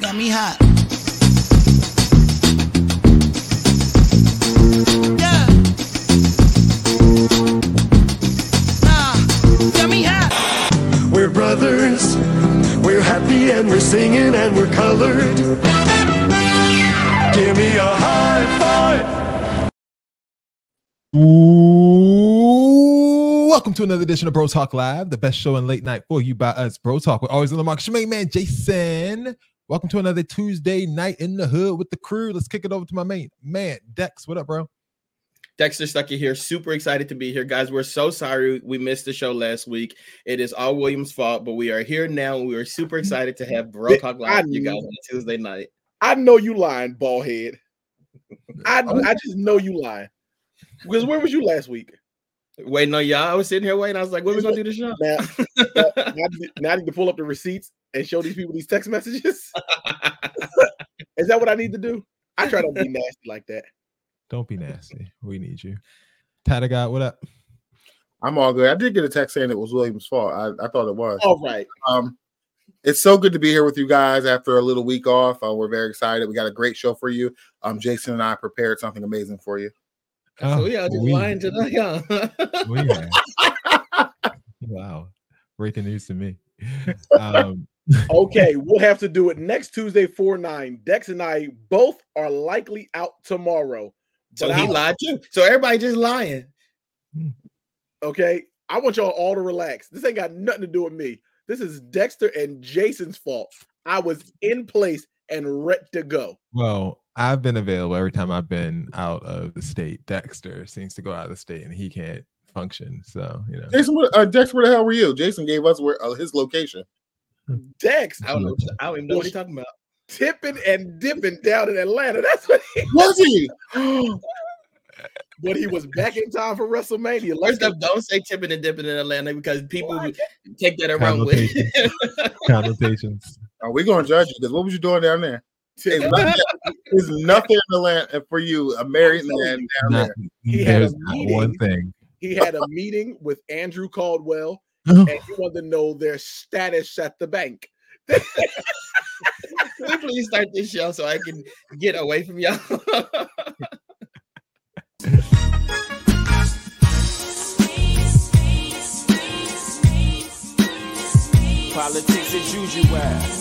got me hot. Yeah. Got me hot. We're brothers. We're happy and we're singing and we're colored. Give me a high five. Welcome to another edition of Bro Talk Live, the best show in late night for you by us. Bro Talk. We're always on the mark. Shemaine man, Jason. Welcome to another Tuesday night in the hood with the crew. Let's kick it over to my main man, Dex. What up, bro? Dexter Stuckey here. Super excited to be here, guys. We're so sorry we missed the show last week. It is all William's fault, but we are here now. We are super excited to have Bro Talk Live with you guys on Tuesday night. I know you lying, bald head. I just know you lying. Because where was you last week? Waiting on y'all. I was sitting here waiting. I was like, when are we going to do the show? Now I need to pull up the receipts and show these people these text messages. Is that what I need to do? I try to be nasty like that. Don't be nasty. We need you. Tata God, what up? I'm all good. I did get a text saying it was William's fault. I thought it was. All right. It's so good to be here with you guys after a little week off. We're very excited. We got a great show for you. Jason and I prepared something amazing for you. So we are just lying tonight, huh? Wow. Breaking news to me. Okay, we'll have to do it next Tuesday, 4/9. Dex and I both are likely out tomorrow. So he lied too. So everybody just lying. Okay, I want y'all all to relax. This ain't got nothing to do with me. This is Dexter and Jason's fault. I was in place and ready to go. Well, I've been available every time I've been out of the state. Dexter seems to go out of the state and he can't function. So, you know. Jason, Dex, where the hell were you? Jason gave us his location. Dex, I don't even know what he's talking about. Tipping and dipping down in Atlanta. That's what he was. He? But he was back in time for WrestleMania. First up, don't say tipping and dipping in Atlanta because people take that around with connotations. Are we going to judge you? Because what was you doing down there? There's nothing in the land for you, a married man down there. He had a meeting. One thing. He had a meeting with Andrew Caldwell, and he wanted to know their status at the bank. Can we please start this show so I can get away from y'all? Politics as usual.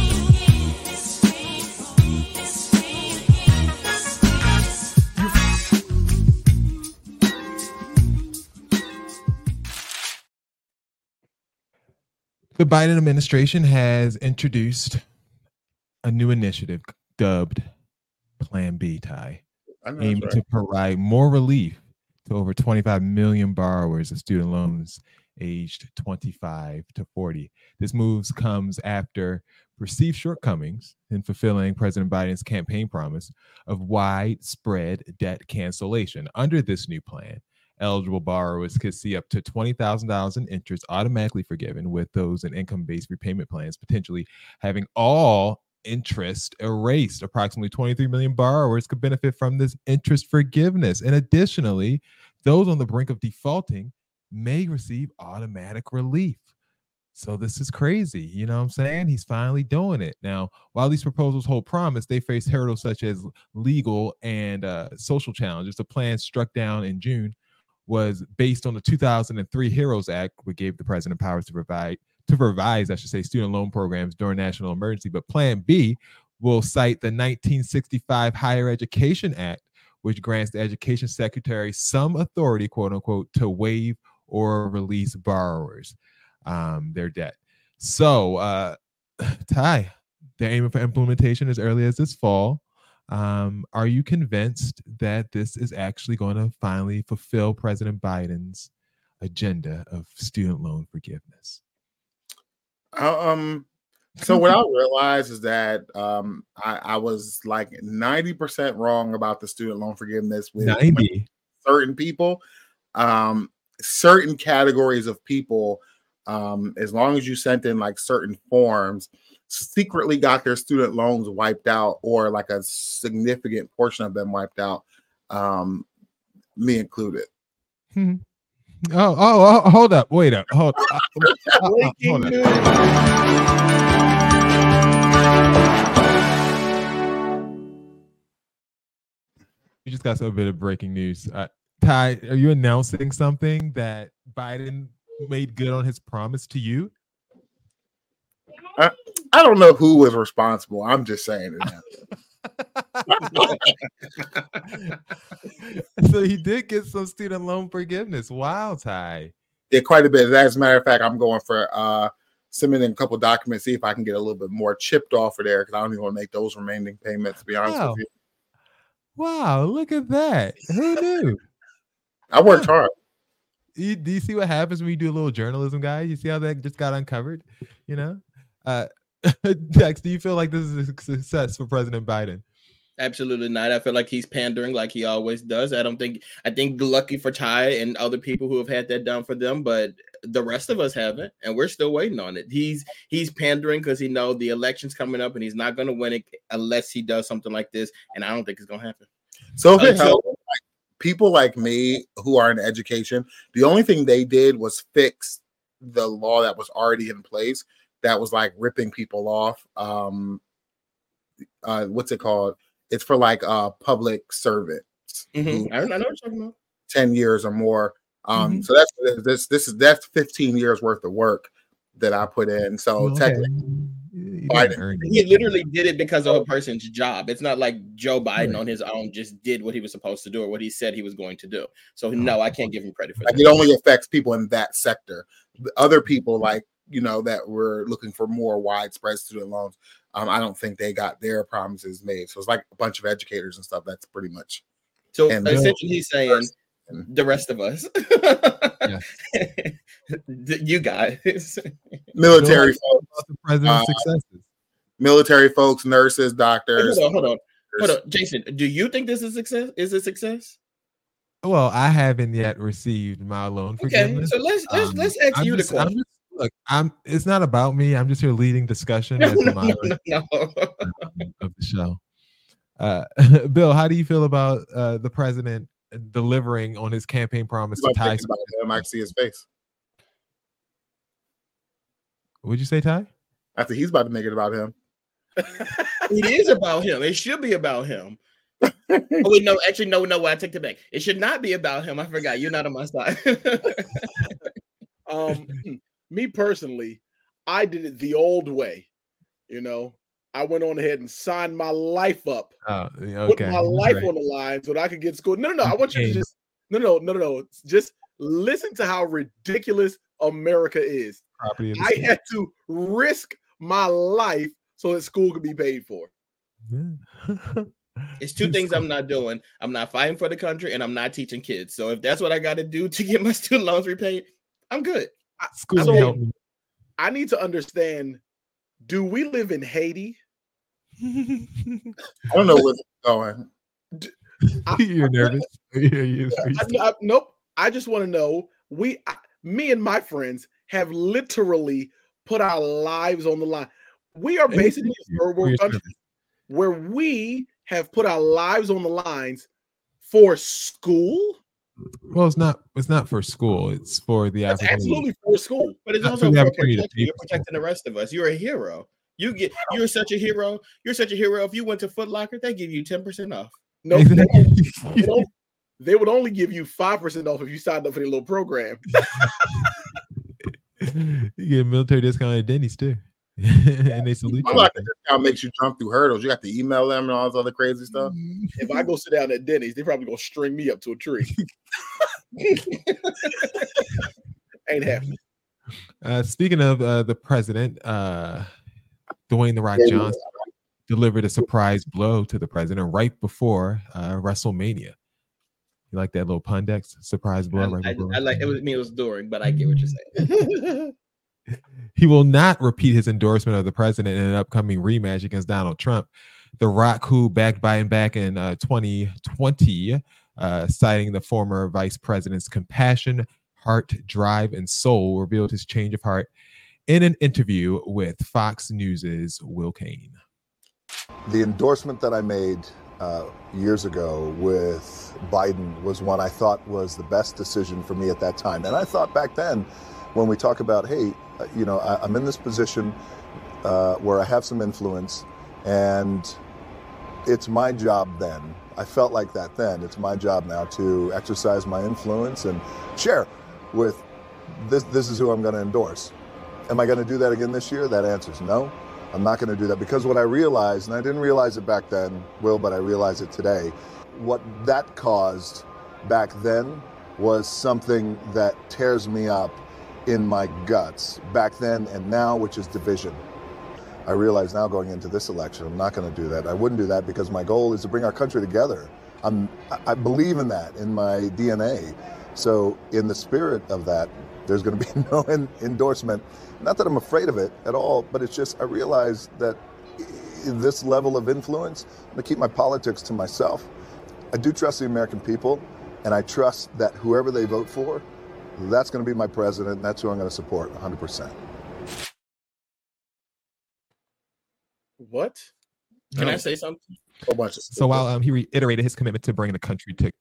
The Biden administration has introduced a new initiative dubbed Plan B, aimed to provide more relief to over 25 million borrowers of student loans aged 25 to 40. This move comes after perceived shortcomings in fulfilling President Biden's campaign promise of widespread debt cancellation. Under this new plan, eligible borrowers could see up to $20,000 in interest automatically forgiven, with those in income-based repayment plans potentially having all interest erased. Approximately 23 million borrowers could benefit from this interest forgiveness. And additionally, those on the brink of defaulting may receive automatic relief. So this is crazy. You know what I'm saying? He's finally doing it. Now, while these proposals hold promise, they face hurdles such as legal and social challenges. The plan struck down in June was based on the 2003 HEROES Act, which gave the president powers to revise, student loan programs during national emergency. But Plan B will cite the 1965 Higher Education Act, which grants the education secretary some authority, quote unquote, to waive or release borrowers their debt. So, Ty, they're aiming for implementation as early as this fall. Are you convinced that this is actually going to finally fulfill President Biden's agenda of student loan forgiveness? So what I realized is that I was like 90% wrong about the student loan forgiveness with 90 certain people, certain categories of people. As long as you sent in like certain forms, secretly got their student loans wiped out, or like a significant portion of them wiped out, me included. Oh, hold up. Wait up. Hold up. We just got a bit of breaking news. Ty, are you announcing something that Biden made good on his promise to you? I don't know who was responsible. I'm just saying it. So he did get some student loan forgiveness. Wow, Ty. Yeah, quite a bit. As a matter of fact, I'm going for submitting a couple documents, see if I can get a little bit more chipped off of there because I don't even want to make those remaining payments, to be honest with you. Wow, look at that. Who knew? I worked hard. Do you see what happens when you do a little journalism, guys? You see how that just got uncovered? You know? Dex, do you feel like this is a success for President Biden? Absolutely not. I feel like he's pandering like he always does. I think lucky for Ty and other people who have had that done for them, but the rest of us haven't, and we're still waiting on it. He's pandering because he knows the election's coming up and he's not going to win it unless he does something like this, and I don't think it's going to happen. So if it helps, people like me who are in education, the only thing they did was fix the law that was already in place that was like ripping people off. What's it called? It's for like public servants. Mm-hmm. I know what you're talking about. 10 years or more. So that's 15 years worth of work that I put in. So technically, Biden, he literally did it because of a person's job. It's not like Joe Biden on his own just did what he was supposed to do or what he said he was going to do. So no, I can't give him credit for that. It only affects people in that sector. Other people, like, you know, that were looking for more widespread student loans, I don't think they got their promises made. So it's like a bunch of educators and stuff. That's pretty much. So essentially, he's saying the rest of us, you guys, military folks, the president's successes, military folks, nurses, doctors. Hold on, Jason. Do you think this is success? Is a success? Well, I haven't yet received my loan forgiveness. Okay, so let's ask you the question. Look, it's not about me. I'm just here leading discussion of the show. Bill, how do you feel about the president delivering on his campaign promise to Ty? I see his face. What'd you say, Ty? I think he's about to make it about him. It is about him. It should be about him. Oh wait, no, actually, no. I take it back. It should not be about him. I forgot. You're not on my side. Me personally, I did it the old way. You know, I went on ahead and signed my life up. Put my life on the line so that I could get school. No. I want you to just no. Just listen to how ridiculous America is. I had to risk my life so that school could be paid for. Yeah. It's two things I'm not doing. I'm not fighting for the country, and I'm not teaching kids. So if that's what I got to do to get my student loans repaid, I'm good. I need to understand, do we live in Haiti? I don't know where it's going. You're nervous. Nope. I just want to know, me and my friends have literally put our lives on the line. We are basically a third world country where we have put our lives on the lines for school. Well, it's not for school. It's for the African. Absolutely for school, but it's also for protection. You're protecting the rest of us. You're a hero. You're such a hero. You're such a hero. If you went to Foot Locker, they give you 10% off. No, they would only give you 5% off if you signed up for their little program. You get a military discount at Denny's too. And they salute you. Like discount makes you jump through hurdles. You got to email them and all this other crazy stuff. If I go sit down at Denny's, they're probably gonna string me up to a tree. Ain't happening. Speaking of the president, Dwayne "The Rock" Johnson delivered a surprise blow to the president right before WrestleMania. You like that little pun, Dex? Surprise blow right before. I like it. It was during, but I get what you're saying. He will not repeat his endorsement of the president in an upcoming rematch against Donald Trump. The Rock, who backed Biden back in 2020, citing the former vice president's compassion, heart, drive, and soul, revealed his change of heart in an interview with Fox News' Will Cain. The endorsement that I made years ago with Biden was one I thought was the best decision for me at that time. And I thought back then, when we talk about, hey, I'm in this position where I have some influence, and it's my job then I felt like that then. It's my job now to exercise my influence and share with this is who I'm going to endorse. Am I going to do that again this year? That answer is no. I'm not going to do that, because what I realized, and I didn't realize it back then, Will, but I realize it today, what that caused back then was something that tears me up in my guts back then and now, which is division. I realize now going into this election, I'm not going to do that. I wouldn't do that because my goal is to bring our country together. I believe in that in my DNA. So in the spirit of that, there's going to be no endorsement. Not that I'm afraid of it at all, but it's just I realize that this level of influence, I'm going to keep my politics to myself. I do trust the American people, and I trust that whoever they vote for, that's going to be my president, and that's who I'm going to support 100%. What? Can I say something? So while he reiterated his commitment to bring the country to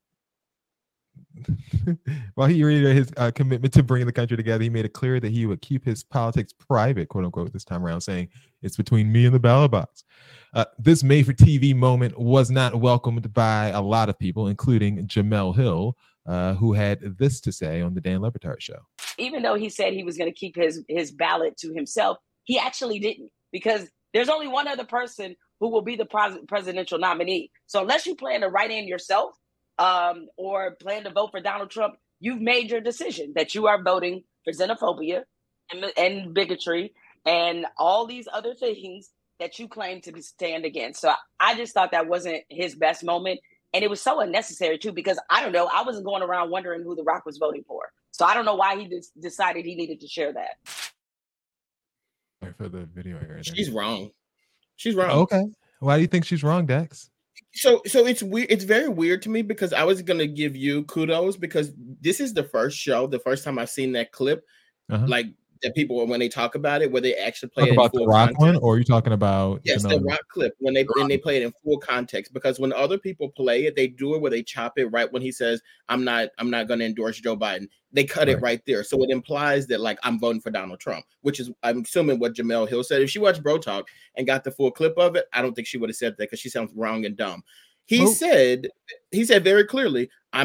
while he reiterated his commitment to bringing the country together, he made it clear that he would keep his politics private, quote unquote, this time around, saying it's between me and the ballot box. This made-for-TV moment was not welcomed by a lot of people, including Jemele Hill, who had this to say on the Dan Le Batard show. Even though he said he was going to keep his ballot to himself, he actually didn't, because there's only one other person who will be the presidential nominee. So unless you plan to write in yourself or plan to vote for Donald Trump, you've made your decision that you are voting for xenophobia and bigotry and all these other things that you claim to stand against. So I just thought that wasn't his best moment. And it was so unnecessary, too, because I don't know. I wasn't going around wondering who The Rock was voting for. So I don't know why he decided he needed to share that. For the video here. She's wrong. She's wrong. Okay. Why do you think she's wrong, Dex? So it's weird. It's very weird to me because I was gonna give you kudos because this is the first time I've seen that clip, like that people when they talk about it, where they actually play it about in full the Rock context. one, or are you talking about the Rock clip when they play it in full context? Because when other people play it, they do it where they chop it right when he says, "I'm not gonna endorse Joe Biden." They cut it right there, so it implies that like I'm voting for Donald Trump, which is I'm assuming what Jemele Hill said. If she watched Bro Talk and got the full clip of it, I don't think she would have said that because she sounds wrong and dumb. He said very clearly,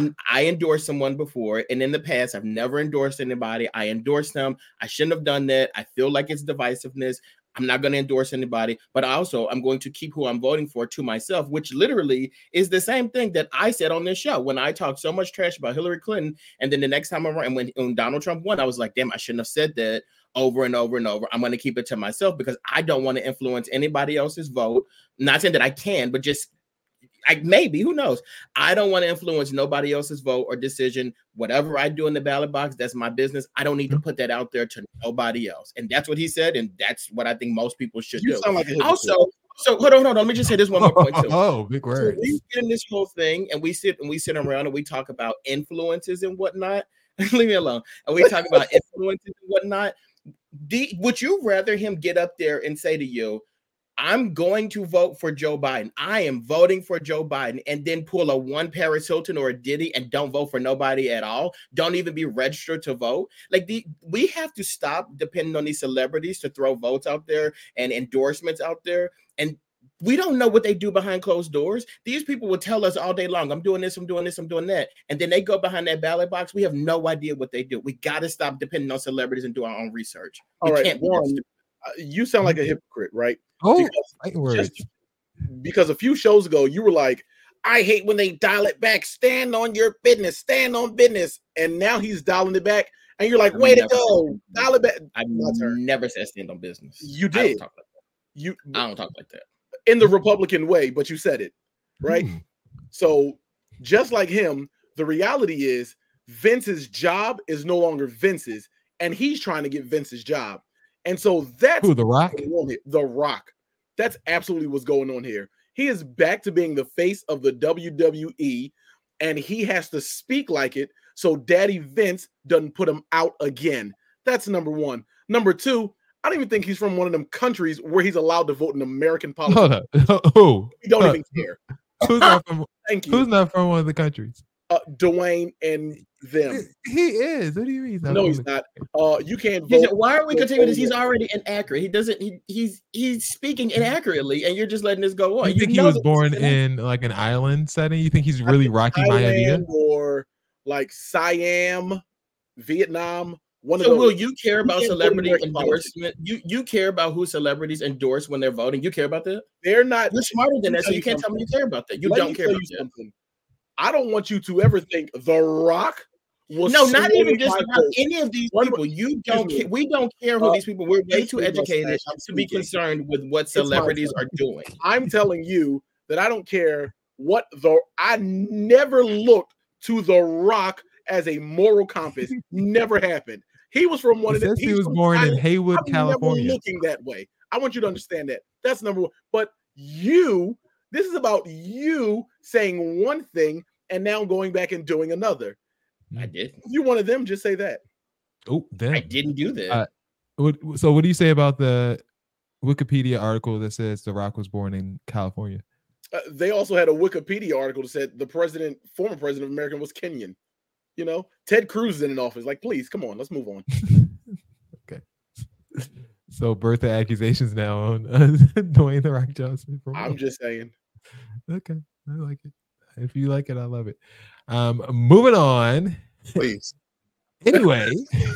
I endorsed someone before, and in the past, I've never endorsed anybody. I endorsed them. I shouldn't have done that. I feel like it's divisiveness. I'm not going to endorse anybody, but also I'm going to keep who I'm voting for to myself, which literally is the same thing that I said on this show when I talked so much trash about Hillary Clinton. And then the next time around, when Donald Trump won, I was like, damn, I shouldn't have said that over and over and over. I'm going to keep it to myself because I don't want to influence anybody else's vote. Not saying that I can, but just maybe, who knows? I don't want to influence nobody else's vote or decision. Whatever I do in the ballot box, that's my business. I don't need to put that out there to nobody else. And that's what he said. And that's what I think most people should do. Sound like also, so hold on. Let me just say this one more point too. Big word. So we get in this whole thing and we sit around and we talk about influences and whatnot. Leave me alone. And we talk about influences and whatnot. Would you rather him get up there and say to you, I'm going to vote for Joe Biden. I am voting for Joe Biden, and then pull a one Paris Hilton or a Diddy and don't vote for nobody at all? Don't even be registered to vote. Like we have to stop depending on these celebrities to throw votes out there and endorsements out there. And we don't know what they do behind closed doors. These people will tell us all day long, I'm doing this, I'm doing this, I'm doing that. And then they go behind that ballot box. We have no idea what they do. We got to stop depending on celebrities and do our own research. All right, Warren, you sound like a hypocrite, right? Because a few shows ago, you were like, I hate when they dial it back. Stand on your business. Stand on business. And now he's dialing it back. And you're like, way to go. Dial it back. I've never said stand on business. You did. I don't talk like that. In the Republican way, but you said it, right? So just like him, the reality is Vince's job is no longer Vince's, and he's trying to get Vince's job. And so that's The Rock. The Rock. That's absolutely what's going on here. He is back to being the face of the WWE, and he has to speak like it so Daddy Vince doesn't put him out again. That's number one. Number two, I don't even think he's from one of them countries where he's allowed to vote in American politics. Who? We don't even care. Who's not from? Thank you. Who's not from one of the countries? Dwayne and them. He is. What do you mean? No, he's not. You can't vote. Why are we continuing this? He's already inaccurate. He doesn't. He's speaking inaccurately, and you're just letting this go on. You think he was born in like an island setting? You think he's really Rocky Maivia? Or like Siam, Vietnam? So will you care about celebrity endorsement? You care about who celebrities endorse when they're voting? You care about that? They're not. You're smarter than that, so you can't tell me you care about that. You don't care about that. I don't want you to ever think The Rock was not even just about any of these people. You don't care. We don't care who these people. We're way too educated to be concerned with what celebrities are doing. I'm telling you that I don't care what I never looked to The Rock as a moral compass. Never happened. He was from one of the. He was born in Haywood, California. Never looking that way. I want you to understand that. That's number one. But this is about you saying one thing and now going back and doing another. I did. If you wanted them, just say that. Oh, damn. I didn't do that. So what do you say about the Wikipedia article that says The Rock was born in California? They also had a Wikipedia article that said the former president of America was Kenyan. You know, Ted Cruz is in an office. Like, please, come on, let's move on. Okay. So birthday accusations now on Dwayne The Rock Johnson. I'm just saying. Okay, I like it. If you like it, I love it. Moving on. Please. Anyway,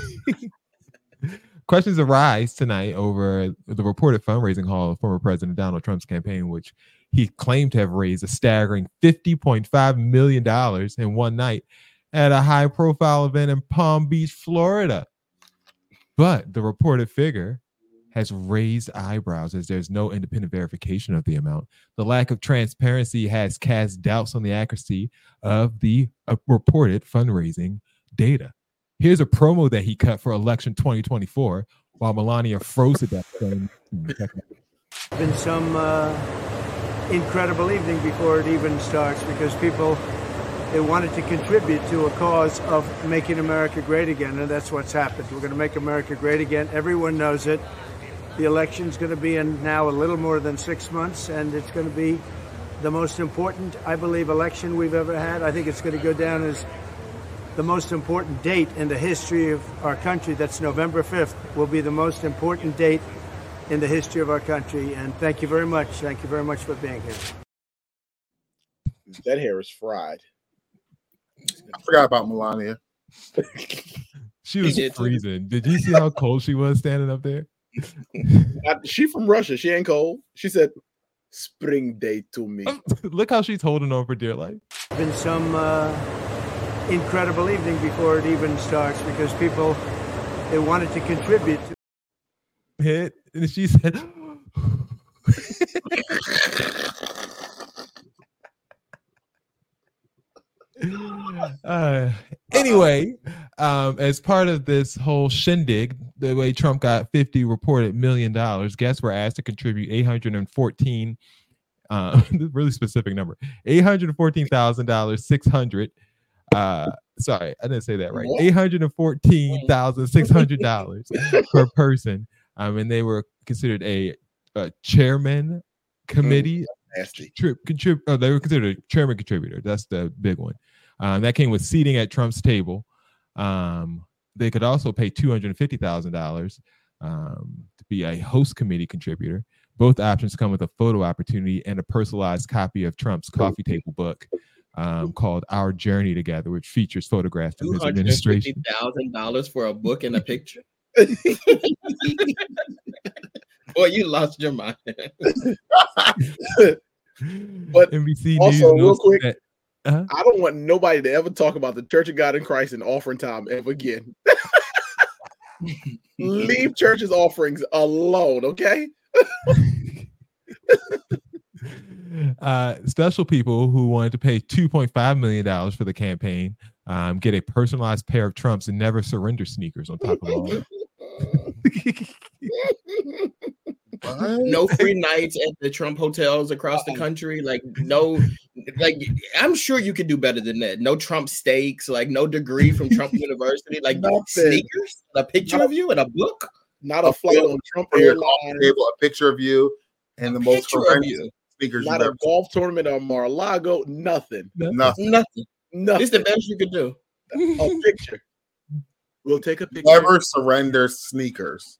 questions arise tonight over the reported fundraising haul of former President Donald Trump's campaign, which he claimed to have raised a staggering $50.5 million in one night at a high-profile event in Palm Beach, Florida. But the reported figure has raised eyebrows as there's no independent verification of the amount. The lack of transparency has cast doubts on the accuracy of the reported fundraising data. Here's a promo that he cut for election 2024 while Melania froze it that same. Been some incredible evening before it even starts because people, they wanted to contribute to a cause of making America great again, and that's what's happened. We're going to make America great again. Everyone knows it. The election's going to be in now a little more than 6 months, and it's going to be the most important, I believe, election we've ever had. I think it's going to go down as the most important date in the history of our country. That's November 5th, will be the most important date in the history of our country. And thank you very much. Thank you very much for being here. That hair is fried. I forgot about Melania. She was freezing. Did you see how cold she was standing up there? She from Russia. She ain't cold. She said, "Spring day to me." Look how she's holding on for dear life. Been some incredible evening before it even starts because people, they wanted to contribute to hit, and she said, anyway, as part of this whole shindig, the way Trump got $50 reported million, guests were asked to contribute $814, really specific number, $814,600. Sorry, I didn't say that right. $814,600 per person. And they were considered a chairman committee. They were considered a chairman contributor. That's the big one. That came with seating at Trump's table. They could also pay $250,000 to be a host committee contributor. Both options come with a photo opportunity and a personalized copy of Trump's coffee table book called Our Journey Together, which features photographs from his administration. $250,000 for a book and a picture? Boy, you lost your mind. But NBC also, News real quick, that, I don't want nobody to ever talk about the Church of God in Christ and offering time ever again. Leave church's offerings alone, okay? Special people who wanted to pay $2.5 million for the campaign get a personalized pair of Trump's and Never Surrender sneakers on top of all that. No free nights at the Trump hotels across the country. I'm sure you could do better than that. No Trump steaks, no degree from Trump University, sneakers, a picture of you and a book, not a flight on Trump Airlines, a picture of you and the most horrendous sneakers. Not a golf tournament on Mar-a-Lago. Nothing. Nothing. It's the best you could do. A picture. We'll take a picture. Never surrender sneakers.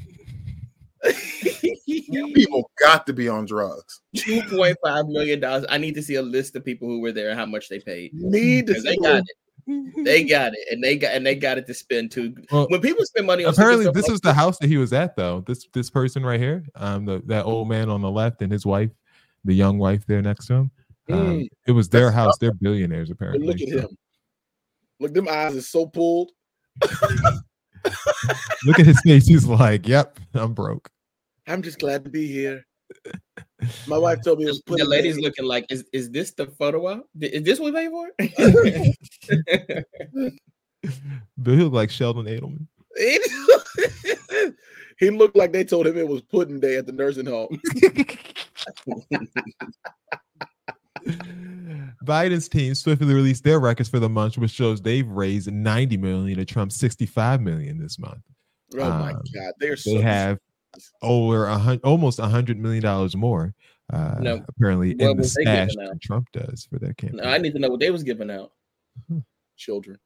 People got to be on drugs. $2.5 million. I need to see a list of people who were there and how much they paid. They got it. They got it, and they got it to spend too. Well, when people spend money on apparently this was the house that he was at, though. This person right here, that old man on the left and his wife, the young wife there next to him. It was their house. They're billionaires, apparently. But look at him. Look, them eyes is so pulled. Look at his face. He's like, "Yep, I'm broke. I'm just glad to be here." My wife told me it was the lady's looking like, is this the photo op? Is this what they for? But he looked like Sheldon Adelman. He looked like they told him it was pudding day at the nursing home. Biden's team swiftly released their records for the month, which shows they've raised $90 million to Trump's $65 million this month. Oh my God, they have over almost $100 million more. Apparently, in the stash that Trump does for their campaign. I need to know what they was giving out. Children,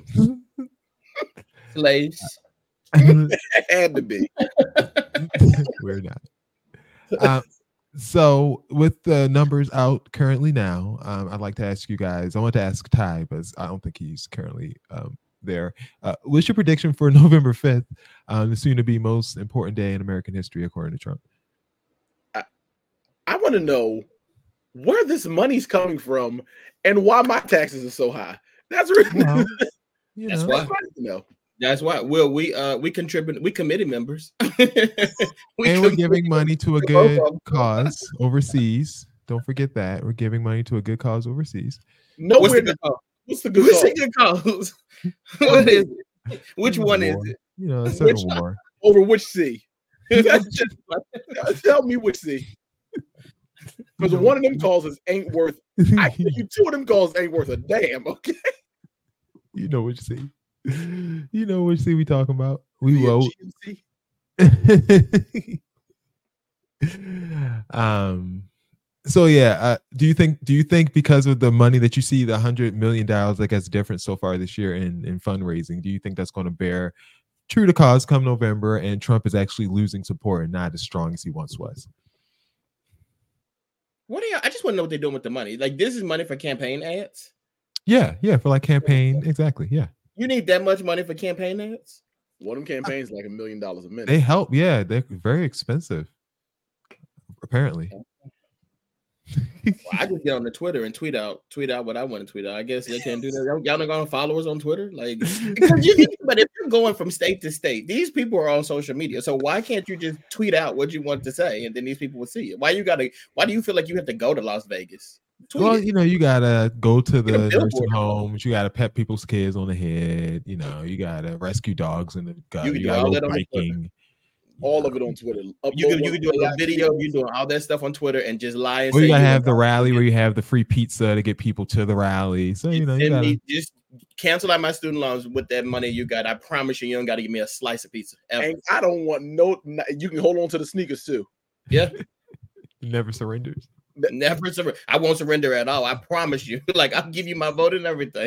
slaves. Had to be. We're not. So with the numbers out currently now, I'd like to ask you guys. I want to ask Ty, but I don't think he's currently there. What's your prediction for November 5th, the soon-to-be most important day in American history, according to Trump? I want to know where this money's coming from and why my taxes are so high. That's really that's why. That's why. Well, we contribute. We committee members, we're giving money to a good cause overseas. Don't forget that we're giving money to a good cause overseas. No, what's the good cause? What's the good cause? What is it? Which one is it? You know, a certain war. Over which sea? Tell me which sea. Because one of them causes ain't worth. I think two of them causes ain't worth a damn. Okay. You know which sea. You know which sea we talking about. We vote. So yeah, do you think because of the money that you see, the $100 million like that's different so far this year in fundraising, do you think that's going to bear true to cause come November and Trump is actually losing support and not as strong as he once was? I just want to know what they're doing with the money. Like, this is money for campaign ads? Yeah, for like campaign, exactly. Yeah. You need that much money for campaign ads? One of them campaigns like $1 million a minute. They help, yeah. They're very expensive, apparently. Well, I just get on the Twitter and tweet out what I want to tweet out. I guess they can't do that. Y'all not gonna follow us on Twitter, like. But if you're going from state to state, these people are on social media. So why can't you just tweet out what you want to say, and then these people will see it? Why do you feel like you have to go to Las Vegas? Well, you gotta go to the nursing homes. You gotta pet people's kids on the head. You gotta rescue dogs in the gut. You gotta go biking. All of it on Twitter. You can do a video. You're doing all that stuff on Twitter and just lie. And you gotta have the rally where you have the free pizza to get people to the rally. So you gotta just cancel out my student loans with that money you got. I promise you don't got to give me a slice of pizza. Ever. And I don't want you can hold on to the sneakers too. Yeah. Never surrenders. Never surrender. I won't surrender at all. I promise you. Like, I'll give you my vote and everything.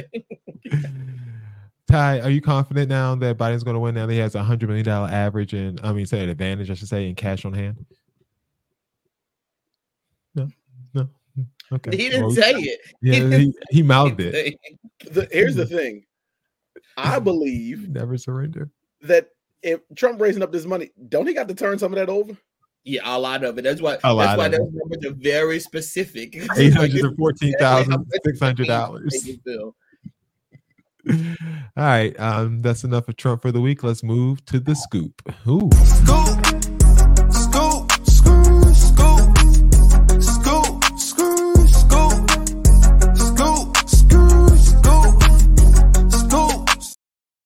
Ty, are you confident now that Biden's going to win? Now that he has $100 million average an advantage, I should say, in cash on hand. No. Okay. He didn't say it. Yeah, he mouthed it. Here's the thing. I believe never surrender. That if Trump raising up this money, don't he got to turn some of that over? Yeah, a lot of it. That's why those numbers are very specific. $814,600. All right, that's enough of Trump for the week. Let's move to the scoop. Ooh. Scoop, scoop, scoop, scoop, scoop, scoop, scoop, scoop, scoop, scoop.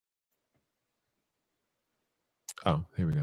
Oh, here we go.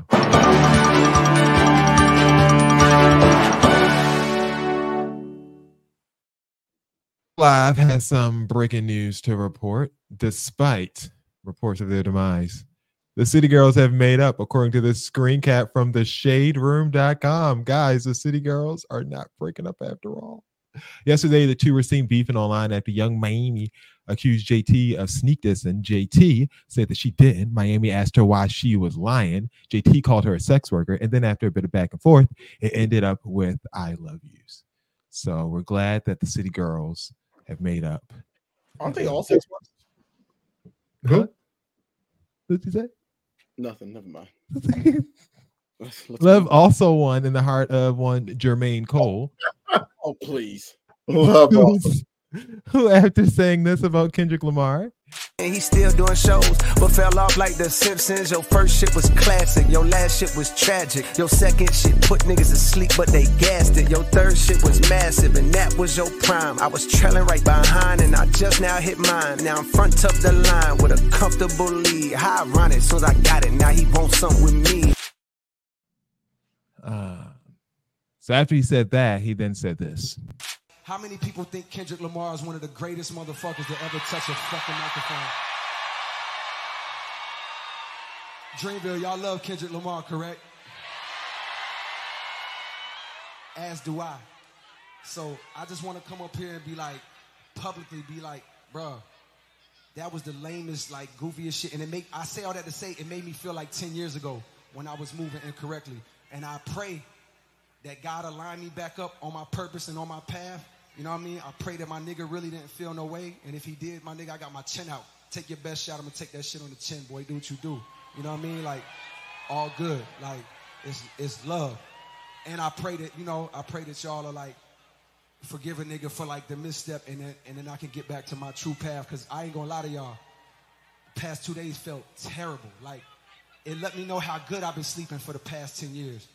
Live has some breaking news to report. Despite reports of their demise, the City Girls have made up, according to this screen cap from the shaderoom.com. Guys, the City Girls are not breaking up after all. Yesterday, the two were seen beefing online after Young Miami accused JT of sneak dissing. JT said that she didn't. Miami asked her why she was lying. JT called her a sex worker. And then after a bit of back and forth, it ended up with I love yous. So we're glad that the City Girls have made up. Aren't they all sex workers? Huh? What did you say? Nothing. Never mind. Love also won in the heart of one Jermaine Cole. Oh, please. Love who after saying this about Kendrick Lamar, and he's still doing shows, but fell off like the Simpsons. Your first shit was classic, your last shit was tragic. Your second shit put niggas to sleep, but they gassed it. Your third shit was massive, and that was your prime. I was trailing right behind, and I just now hit mine. Now I'm front of the line with a comfortable lead. How ironic, soon as I got it, now he wants something with me. So after he said that, he then said this. How many people think Kendrick Lamar is one of the greatest motherfuckers to ever touch a fucking microphone? Dreamville, y'all love Kendrick Lamar, correct? As do I. So I just want to come up here and be like, publicly be like, bruh, that was the lamest, like, goofiest shit. And I say all that to say, it made me feel like 10 years ago when I was moving incorrectly. And I pray that God aligned me back up on my purpose and on my path. You know what I mean? I pray that my nigga really didn't feel no way. And if he did, my nigga, I got my chin out. Take your best shot. I'm going to take that shit on the chin, boy. Do what you do. You know what I mean? Like, all good. Like, it's love. And I pray that, y'all are, like, forgive a nigga for, like, the misstep. And then I can get back to my true path. Because I ain't going to lie to y'all. The past 2 days felt terrible. Like, it let me know how good I've been sleeping for the past 10 years.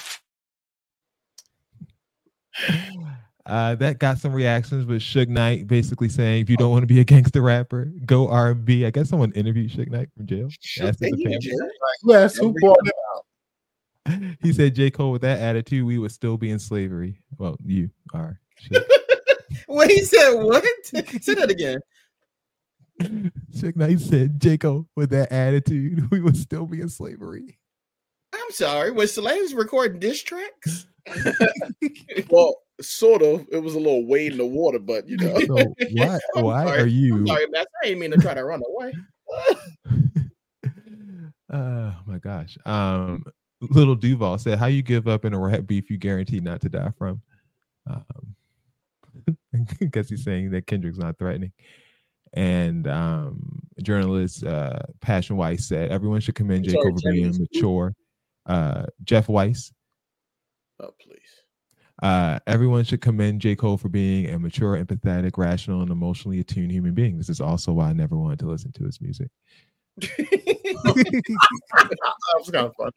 That got some reactions with Suge Knight basically saying, if you don't want to be a gangster rapper, go R&B. I guess someone interviewed Suge Knight from jail. Yes, who brought it out? He said, J. Cole, with that attitude, we would still be in slavery. Well, you are. Wait, he said what? Say that again. Suge Knight said, J. Cole, with that attitude, we would still be in slavery. I'm sorry. Was slaves recording diss tracks? Well, sort of. It was a little wade in the water, but you know. So why are you? I'm sorry, Matt. I didn't mean to try to run away. Oh my gosh. Little Duval said, "How you give up in a rap beef you guarantee not to die from?" I guess he's saying that Kendrick's not threatening. And journalist Passion Weiss said, "Everyone should commend J. Cole for being mature." Jeff Weiss. Oh, please. Everyone should commend J. Cole for being a mature, empathetic, rational, and emotionally attuned human being. This is also why I never wanted to listen to his music. That was kind of fun.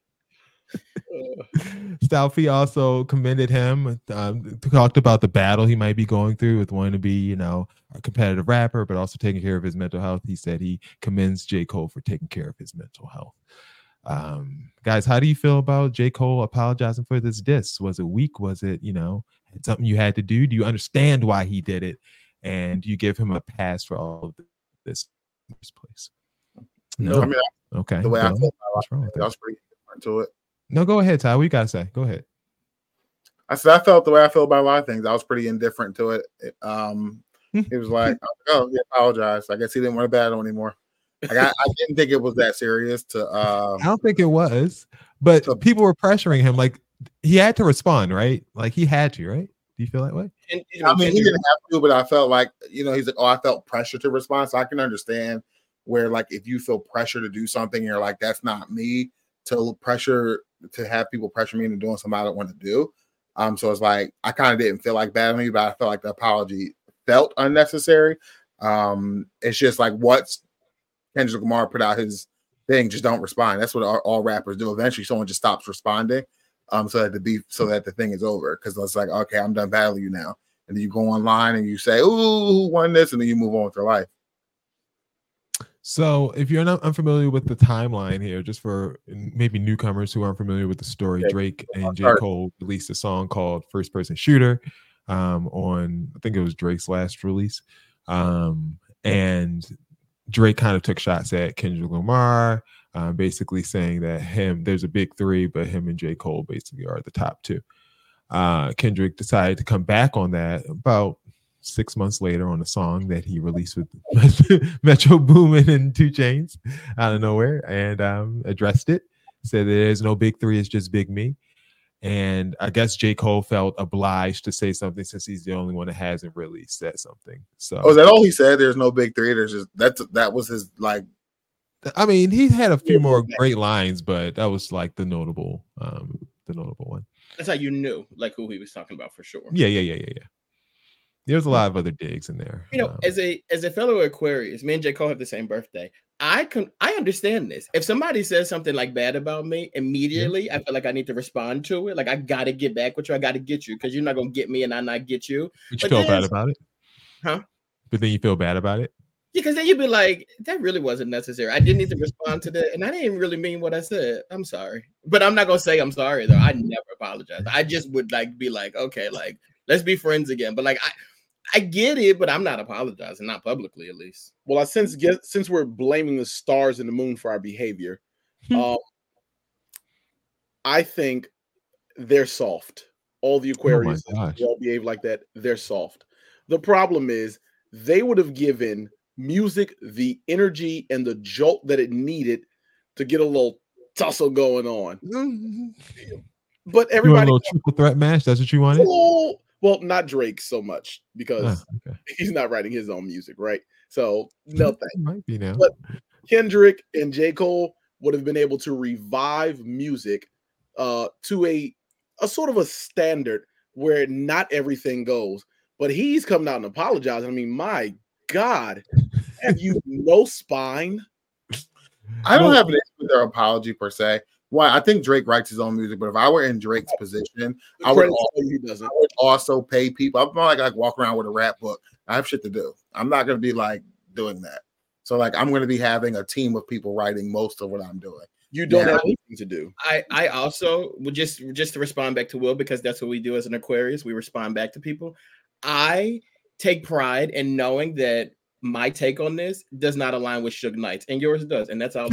Stalfy also commended him, talked about the battle he might be going through with wanting to be, a competitive rapper, but also taking care of his mental health. He said he commends J. Cole for taking care of his mental health. Guys, how do you feel about J. Cole apologizing for this diss? Was it weak? Was it, something you had to do? Do you understand why he did it? And do you give him a pass for all of this in this place? No. I mean, okay. The way I felt about it, I was pretty different to it. No, go ahead, Ty. What you gotta say? Go ahead. I felt the way I feel about a lot of things. I was pretty indifferent to it. It was like, oh, yeah, apologize. I guess he didn't want to battle anymore. Like, I didn't think it was that serious. I don't think it was, but people were pressuring him. Like, he had to respond, right? Like, he had to, right? Do you feel that way? He didn't have to, but I felt like, he's like, oh, I felt pressure to respond. So I can understand where, like, if you feel pressure to do something, you're like, that's not me. To have people pressure me into doing something I don't want to do. So it's like, I kind of didn't feel like battling, but I felt like the apology felt unnecessary. It's just like, what's Kendrick Lamar put out his thing, just don't respond. That's what all rappers do. Eventually, someone just stops responding, so that the thing is over. Because it's like, okay, I'm done battling you now, and then you go online and you say, "Ooh, who won this?" and then you move on with your life. So, if you're not unfamiliar with the timeline here, just for maybe newcomers who aren't familiar with the story, Drake and J. Cole released a song called "First Person Shooter" on, I think it was Drake's last release, and Drake kind of took shots at Kendrick Lamar, basically saying that there's a big three, but him and J. Cole basically are the top two. Kendrick decided to come back on that about 6 months later on a song that he released with Metro Boomin and 2 Chainz out of nowhere, and addressed it. Said there's no big three, it's just Big Me. And I guess J. Cole felt obliged to say something since he's the only one that hasn't really said something. So, is that all he said? There's no big three. There's just that was his like. I mean, he had a few more great lines, but that was like the notable one. That's how you knew like who he was talking about for sure. Yeah. There's a lot of other digs in there. You know, as a fellow Aquarius, me and J. Cole have the same birthday. I understand this. If somebody says something like bad about me, immediately I feel like I need to respond to it. Like I gotta get back with you. I gotta get you because you're not gonna get me and I not get you. But you feel bad about it? Huh? But then you feel bad about it? Yeah, because then you'd be like, that really wasn't necessary. I didn't need to respond to that. And I didn't really mean what I said. I'm sorry. But I'm not gonna say I'm sorry though. I never apologize. I just would like be like, okay, like let's be friends again. But like I get it, but I'm not apologizing, not publicly at least. Well, since we're blaming the stars and the moon for our behavior, I think they're soft. All the Aquarius all behave like that. They're soft. The problem is they would have given music the energy and the jolt that it needed to get a little tussle going on. But everybody, you want a little triple threat match. That's what you wanted. Well, not Drake so much because he's not writing his own music, right? So no thanks. Might be now. But Kendrick and J. Cole would have been able to revive music to a sort of a standard where not everything goes. But he's coming out and apologizing. I mean, my God, have you no spine? I don't have an issue with their apology per se. Why? I think Drake writes his own music, but if I were in Drake's position, I would also pay people. I'm not like walk around with a rap book. I have shit to do. I'm not going to be like doing that. So like I'm going to be having a team of people writing most of what I'm doing. You don't have anything to do. I also would just to respond back to Will, because that's what we do as an Aquarius. We respond back to people. I take pride in knowing that my take on this does not align with Suge Knight's, and yours does, and that's all.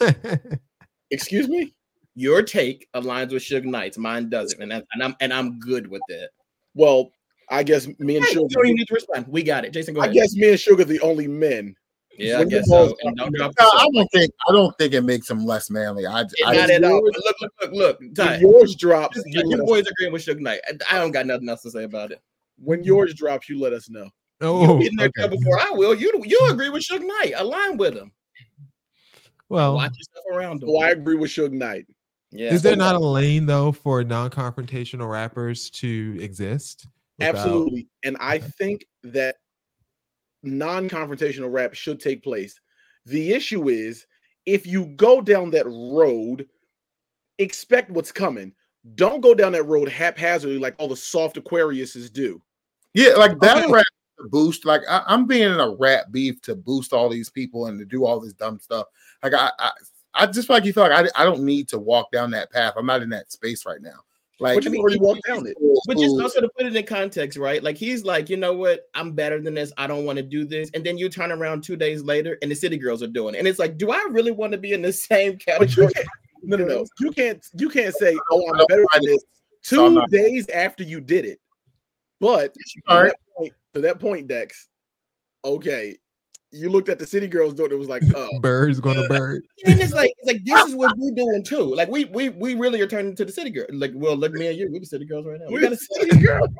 Excuse me. Your take aligns with Suge Knight's, mine doesn't, and I'm good with that. Well, I guess me and Suge. You need to respond. We got it, Jason. Go ahead. I guess me and Suge are the only men. Yeah, I guess so. I don't think it makes him less manly. Not at all. Look. Ty, yours drops. You boys agreeing with Suge Knight. I don't got nothing else to say about it. When yours drops, you let us know. Oh, you get there before I will. You agree with Suge Knight? Align with him. Well, watch yourself around him. Well, I agree with Suge Knight. Yeah. Is there not a lane though for non-confrontational rappers to exist? Absolutely, and I think that non-confrontational rap should take place. The issue is if you go down that road, expect what's coming. Don't go down that road haphazardly like all the soft Aquariuses do. Yeah, like battle rap to boost. Like I'm being in a rap beef to boost all these people and to do all this dumb stuff. Like I just feel like I don't need to walk down that path. I'm not in that space right now. Like, but you already walked down it. But just also to put it in context, right? Like he's like, you know what? I'm better than this. I don't want to do this. And then you turn around 2 days later, and the City Girls are doing it. And it's like, do I really want to be in the same category? No. You can't say, "Oh, I'm better than this." 2 days after you did it. But to that point, Dex. Okay. You looked at the City Girls door. It was like, oh, birds going to bird. And it's like this is what we're doing too. Like we really are turning to the City Girl. Like, well, look, me and you, we're the City Girls right now. We're the City Girls.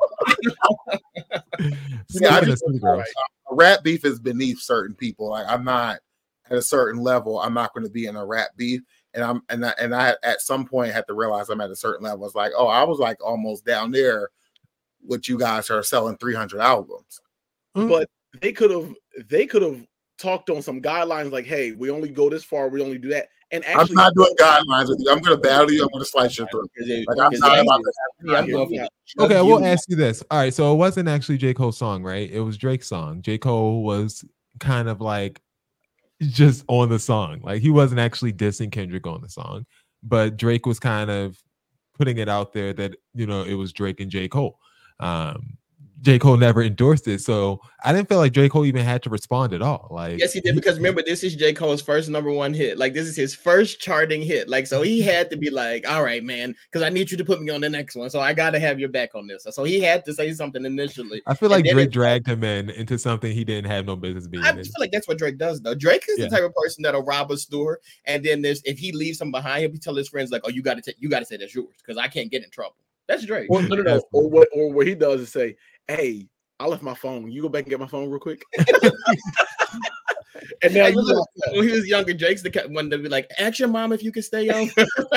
A rap beef is beneath certain people. Like I'm not at a certain level. I'm not going to be in a rap beef. And I at some point had to realize I'm at a certain level. It's like, oh, I was like almost down there with you guys are selling 300 albums. But they could have talked on some guidelines like, hey, we only go this far, we only do that. And actually, I'm not doing guidelines with you. I'm going to battle you. I'm going to slice your throat. Like, I'm not about that. Okay, we'll ask you this. All right, so it wasn't actually J. Cole's song, right? It was Drake's song. J. Cole was kind of like just on the song. Like he wasn't actually dissing Kendrick on the song, but Drake was kind of putting it out there that, you know, it was Drake and J. Cole. J. Cole never endorsed it, so I didn't feel like J. Cole even had to respond at all. Like, yes, he did, because remember, this is J. Cole's first #1 hit. Like, this is his first charting hit. Like, so he had to be like, all right, man, because I need you to put me on the next one. So I got to have your back on this. So he had to say something initially. I feel like Drake dragged him into something he didn't have no business being in. I feel like that's what Drake does, though. Drake is the type of person that'll rob a store, and then if he leaves some behind him, he tell his friends like, "Oh, you got to say that's yours because I can't get in trouble." That's Drake. Or, no. Or what he does is say, "Hey, I left my phone. You go back and get my phone real quick." And now when he was younger, Drake's the one to be like, "Ask your mom if you can stay young."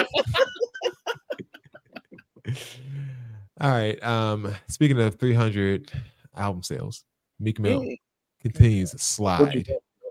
All right. Speaking of 300 album sales, Meek Mill continues to slide,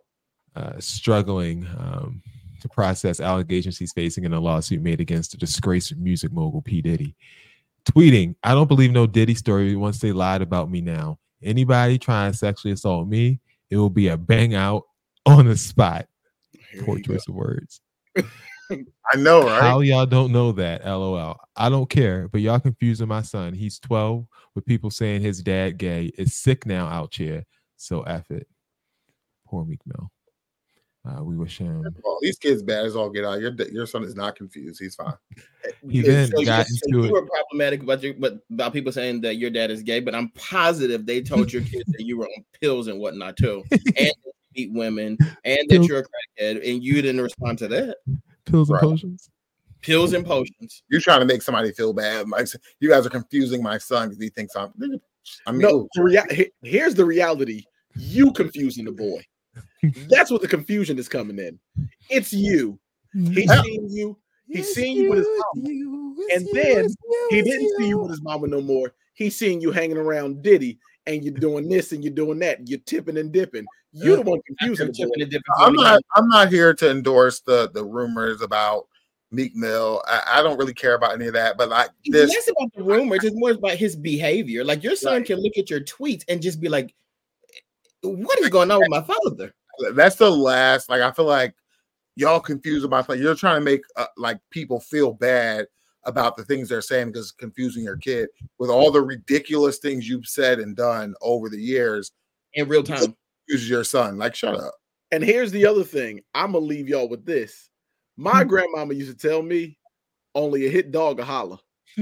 struggling to process allegations he's facing in a lawsuit made against the disgraced music mogul P. Diddy. Tweeting, "I don't believe no Diddy story once they lied about me now. Anybody trying to sexually assault me, it will be a bang out on the spot." Poor choice of words. I know, right? How y'all don't know that? LOL. I don't care, but y'all confusing my son. He's 12 with people saying his dad gay. It's sick now out here. So F it. Poor Meek Mill. We wish him. These kids bad as all get out. Your son is not confused. He's fine. He then got into it. You were problematic about people saying that your dad is gay, but I'm positive they told your kids that you were on pills and whatnot too, and that you beat women, and that you're a crackhead, and you didn't respond to that. Pills and potions. Pills and potions. You're trying to make somebody feel bad. You guys are confusing my son because he thinks I'm. I mean, no. Here's the reality. You confusing the boy. That's what the confusion is coming in. It's you. He's seeing you. He's seeing you with his mama. And then he didn't see you with his mama no more. He's seeing you hanging around Diddy, and you're doing this and you're doing that. You're tipping and dipping. You're the one confusing the boy. I'm not here to endorse the rumors about Meek Mill. I don't really care about any of that. But like this, it's less about the rumors. It's more about his behavior. Like your son can look at your tweets and just be like, "What is going on with my father?" That's the last. Like I feel like y'all confused about. Like you're trying to make like people feel bad about the things they're saying because it's confusing your kid with all the ridiculous things you've said and done over the years in real time. Use your son. Like shut up. And here's the other thing. I'm gonna leave y'all with this. My grandmama used to tell me, "Only a hit dog a holler."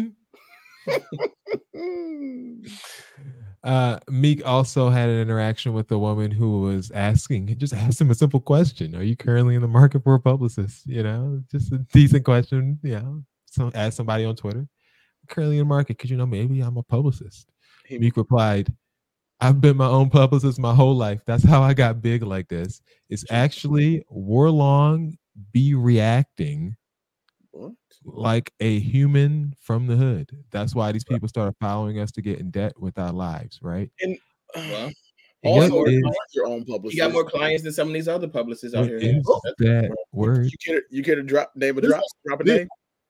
Meek also had an interaction with a woman who was asked him a simple question: "Are you currently in the market for a publicist?" You know, just a decent question. You know, so ask somebody on Twitter, "Currently in the market, because maybe I'm a publicist." Meek replied, "I've been my own publicist my whole life. That's how I got big like this. It's actually Warlong be reacting like a human from the hood. That's why these people started following us to get in debt with our lives, right?" And also, your own publicist. You got more clients than some of these other publicists out here. That word? You care to drop a name?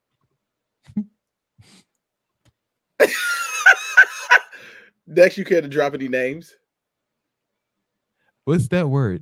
Dex, you care to drop any names? What's that word?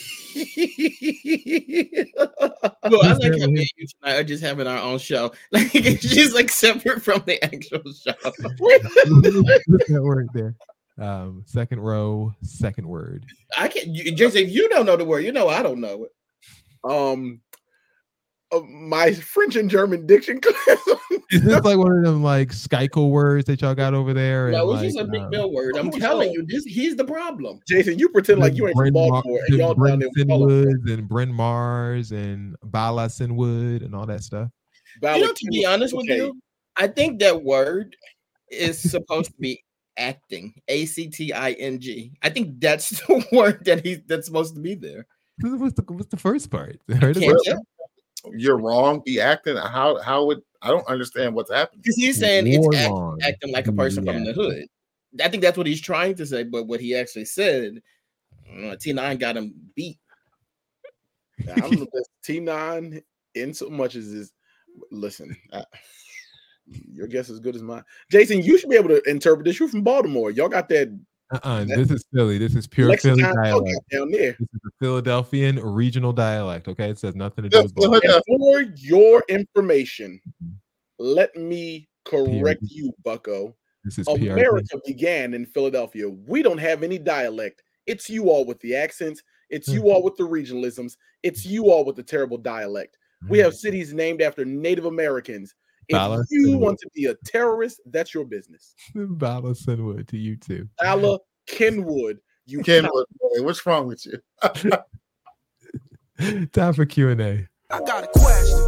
Well, I like how me and you tonight are just having our own show. Like it's just like separate from the actual show. What's that word there? Second row, second word. I can't. Jason, you don't know the word. You know I don't know it. My French and German diction class. Is this like one of them like Skyco words that y'all got over there? No, it's just a Meek Mill word. I'm telling you, he's the problem. Jason, you pretend like you ain't from Baltimore and y'all down there and Bryn Mars and Bala Sinwood and all that stuff. To be honest with you, I think that word is supposed to be acting. ACTING. I think that's the word that's supposed to be there. What's the first part? You're wrong. Be acting. How would I don't understand what's happening? Because he's saying it's acting like a person from the hood. I think that's what he's trying to say, but what he actually said, T9 got him beat. I don't know if T9 in so much as is. Listen, your guess is as good as mine. Jason, you should be able to interpret this. You're from Baltimore. Y'all got that. This is Philly. This is pure Philly dialect. Down there. This is a Philadelphian regional dialect. Okay, it says nothing to do with Baltimore. For your information, let me correct you, Bucko. America began in Philadelphia. We don't have any dialect. It's you all with the accents. It's you all with the regionalisms. It's you all with the terrible dialect. We have cities named after Native Americans. If you want to be a terrorist, that's your business. Bala Kenwood to you too. Bala Kenwood. You Kenwood, what's wrong with you? Time for Q&A. I got a question.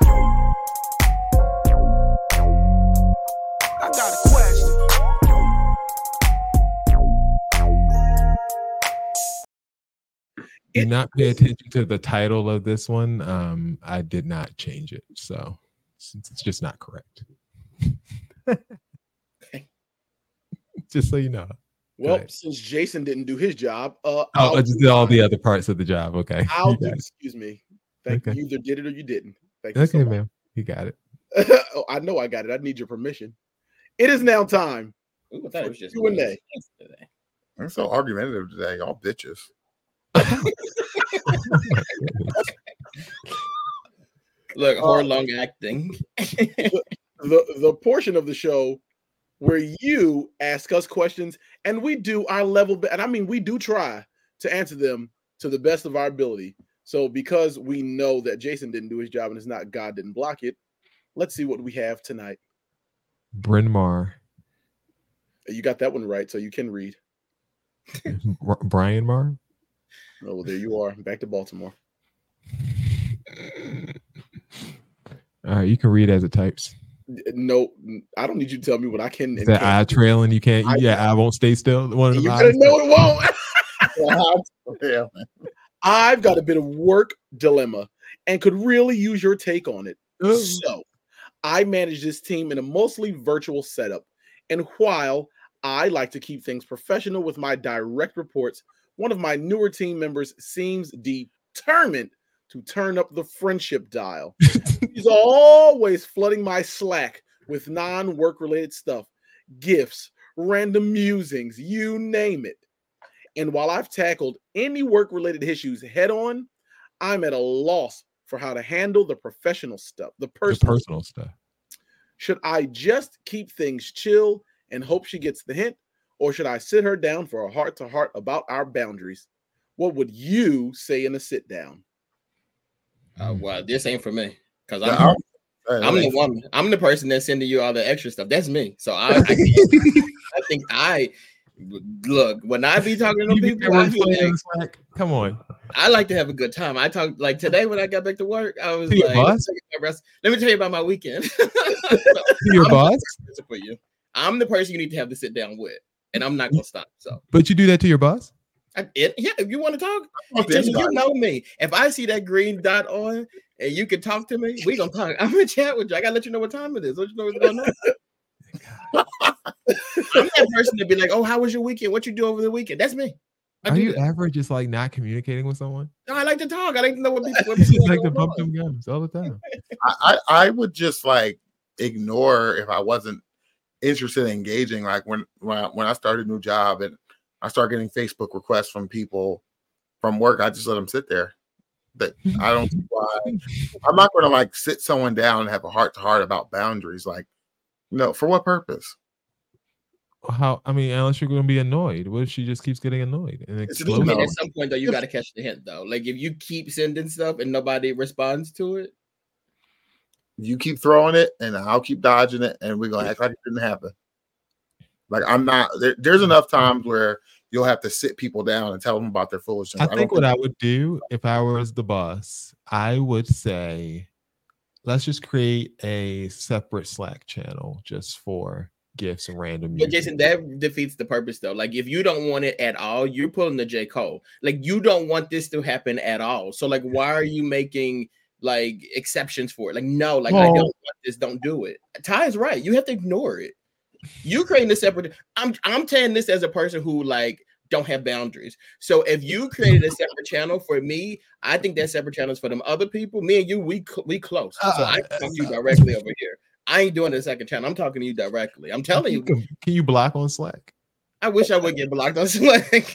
Do not pay attention to the title of this one. I did not change it, so it's just not correct. Just so you know. Well, since Jason didn't do his job, I just did all the other parts of the job. Okay. Excuse me. Thank you. You either did it or you didn't. Thank you. Okay, ma'am. You got it. Oh, I know I got it. I need your permission. It is now time. Ooh, I thought it was just Q&A. I'm so argumentative today, y'all bitches. Look, horror long acting. the portion of the show where you ask us questions and we do our level, and I mean we do try to answer them to the best of our ability. So because we know that Jason didn't do his job and it's not God didn't block it, let's see what we have tonight. Bryn Mawr. You got that one right, so you can read. Brian Mawr. Oh, well, there you are. Back to Baltimore. All right, you can read as it types. No, I don't need you to tell me what I can. That eye trailing, you can't. I won't stay still. One of them. You better know it won't. I've got a bit of work dilemma and could really use your take on it. So, I manage this team in a mostly virtual setup, and while I like to keep things professional with my direct reports, one of my newer team members seems determined to turn up the friendship dial. He's always flooding my Slack with non-work related stuff, gifts, random musings, you name it. And while I've tackled any work-related issues head on, I'm at a loss for how to handle the professional stuff, the personal stuff. Should I just keep things chill and hope she gets the hint? Or should I sit her down for a heart-to-heart about our boundaries? What would you say in a sit-down? Well, this ain't for me because I'm the woman. I'm the person that's sending you all the extra stuff. That's me. So I think look when I be talking to people. Come on. I like to have a good time. I talk like today when I got back to work. I was like, let me tell you about my weekend. Your boss? For you. I'm the person you need to have to sit down with, and I'm not gonna stop. So, but you do that to your boss? Yeah, if you want to talk, you know me. If I see that green dot on and you can talk to me, we gonna talk. I'm gonna chat with you. I gotta let you know what time it is. Let you know what's going on. I'm that person to be like, "Oh, how was your weekend? What you do over the weekend?" That's me. Are you ever just like not communicating with someone? No, I like to talk. I like to know what people like to bump them gums all the time. I would just like ignore if I wasn't interested in engaging. Like when I started a new job and I start getting Facebook requests from people from work, I just let them sit there. That I don't see why. I'm not going to like sit someone down and have a heart-to-heart about boundaries. Like, no, for what purpose? How? I mean, unless you're going to be annoyed. What if she just keeps getting annoyed and explodes? At some point, though, you got to catch the hint, though. Like if you keep sending stuff and nobody responds to it, you keep throwing it, and I'll keep dodging it, and we're gonna act like it didn't happen. Like I'm not. There's enough times where you'll have to sit people down and tell them about their foolishness. I think what I would do if I was the boss, I would say, let's just create a separate Slack channel just for gifts and random music. But Jason, that defeats the purpose, though. Like if you don't want it at all, you're pulling the J. Cole. Like you don't want this to happen at all. So like, why are you making like exceptions for it? Like no, like I don't want this. Don't do it. Ty is right. You have to ignore it. You creating a separate. I'm telling this as a person who like don't have boundaries. So if you created a separate channel for me, I think that separate channel is for them other people. Me and you, we close. So I can talk to you directly over here. I ain't doing the second channel. I'm talking to you directly. I'm telling you. Can you block on Slack? I wish I would get blocked on Slack.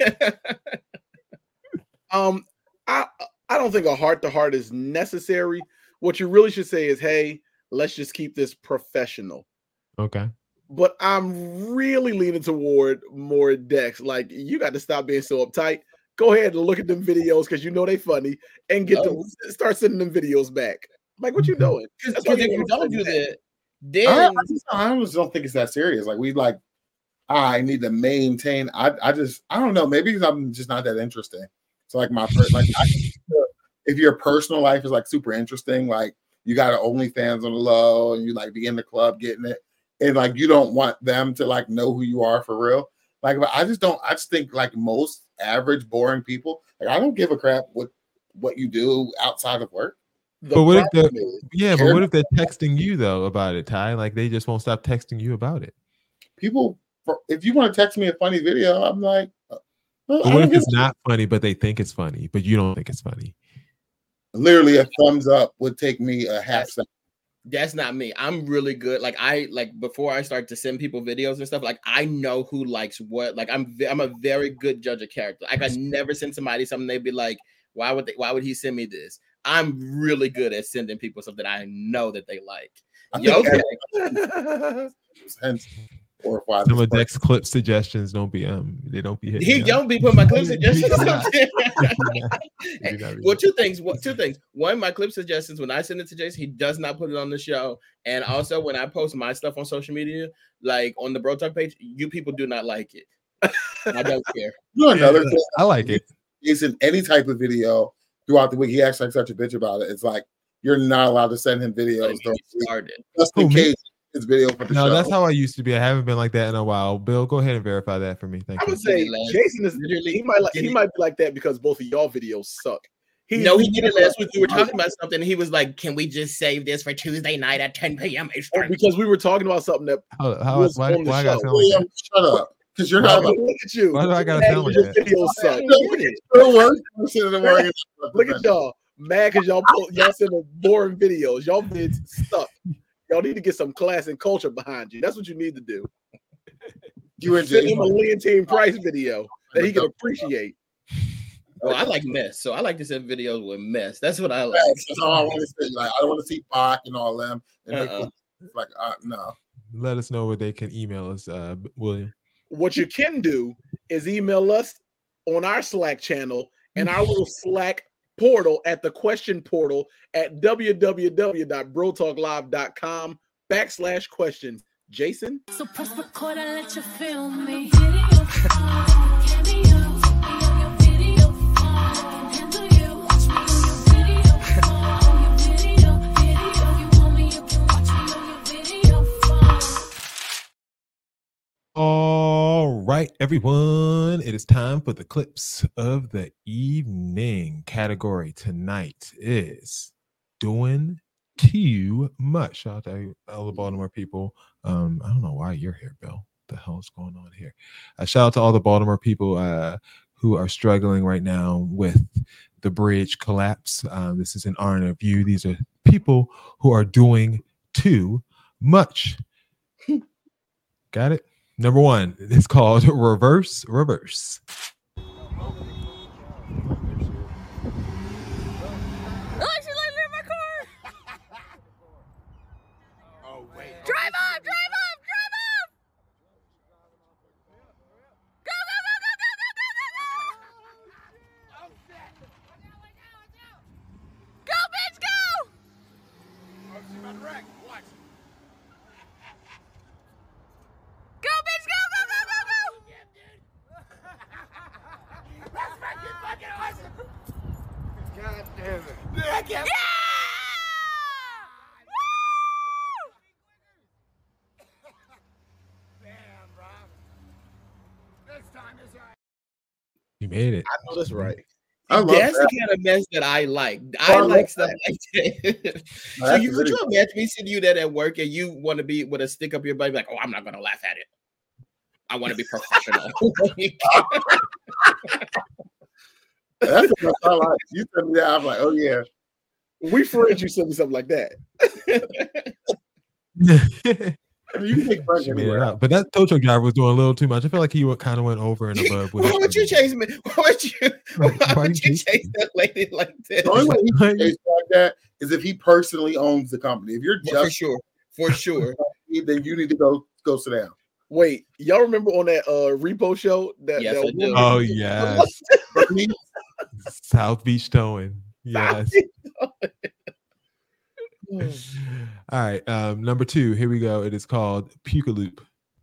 I don't think a heart-to-heart is necessary. What you really should say is, hey, let's just keep this professional. Okay. but I'm really leaning toward more Dex. Like, you got to stop being so uptight. Go ahead and look at them videos because you know they funny, and get them. Start sending them videos back. Like, what you doing? Because if you don't do that, then I just don't think it's that serious. Like, I need to maintain. I don't know. Maybe because I'm just not that interesting. So like if your personal life is like super interesting, like you got an OnlyFans on the low and you like be in the club getting it, and like you don't want them to like know who you are for real. Like, but I just think like most average boring people, like I don't give a crap what you do outside of work. But what if they're texting you though about it, Ty? Like they just won't stop texting you about it. People, if you want to text me a funny video, I'm like, what if it's not funny, but they think it's funny, but you don't think it's funny? Literally, a thumbs up would take me a half second. That's not me. I'm really good. Like before I start to send people videos and stuff, like I know who likes what. Like I'm a very good judge of character. Like I never send somebody something they'd be like, why would he send me this? I'm really good at sending people something I know that they like. Some of Dex clip suggestions don't be hitting. He don't be putting my clip suggestions. Well, two things. One, my clip suggestions, when I send it to Jason, he does not put it on the show. And also when I post my stuff on social media, like on the Bro Talk page, you people do not like it. I don't care. Another thing, I like it. Is in any type of video throughout the week, he acts like such a bitch about it. It's like you're not allowed to send him videos. Just in case his video for the show. That's how I used to be. I haven't been like that in a while. Bill, go ahead and verify that for me. Thank you. I would say Jason is literally he might be like that because both of y'all videos suck. He did it last week. We were talking about something. And he was like, "Can we just save this for Tuesday night at 10 p.m. Eastern?" Because we were talking about something that why I gotta sound like that? Shut up. Because you're not look at you. Why do I gotta sound like that? Videos suck. Look at y'all. Mad because y'all sending boring videos. Y'all vids suck. Y'all need to get some class and culture behind you. That's what you need to do. You send him a Leontine Price video that he can appreciate. Well, I like mess, so I like to send videos with mess. That's what I like. That's all I want to see. Like, I don't want to see Pac and all them. And no. Let us know where they can email us, William. What you can do is email us on our Slack channel and our little Slack portal at the question portal at www.brotalklive.com/questions. Jason? So press record and let you feel me. All right, everyone. It is time for the clips of the evening. Category tonight is doing too much. Shout out to all the Baltimore people. I don't know why you're here, Bill. What the hell is going on here? Shout out to all the Baltimore people who are struggling right now with the bridge collapse. This is in honor of you. These are people who are doing too much. Got it? Number one, it's called Reverse. Oh, actually, let me in my car. Oh, wait. Drive off! Go! Go, bitch, go! Oh, she's about to wreck. Watch. Go, bitch, go! That's fucking awesome! God damn it. Yeah! Woo! Damn, Rob. This time is right. You made it. I know that's right. That's the kind of mess that I like. I like stuff like that. So could you imagine me sending you that at work and you want to be with a stick up your butt, like, oh, I'm not going to laugh at it. I want to be professional. That's what I like. You send me that, I'm like, oh yeah. We friends, you send me something like that. You can take fun anywhere. But that tow truck driver was doing a little too much. I feel like he kind of went over and above. Why would you chase me? Why would you chase that lady like that? The only way he can chase like that is if he personally owns the company. If you're just for sure, then you need to go goes down. Wait, y'all remember on that repo show that? Yes, that I do. Oh yes. South Beach Towing. Yes. All right. Number 2. Here we go. It is called Puke-a-Loop.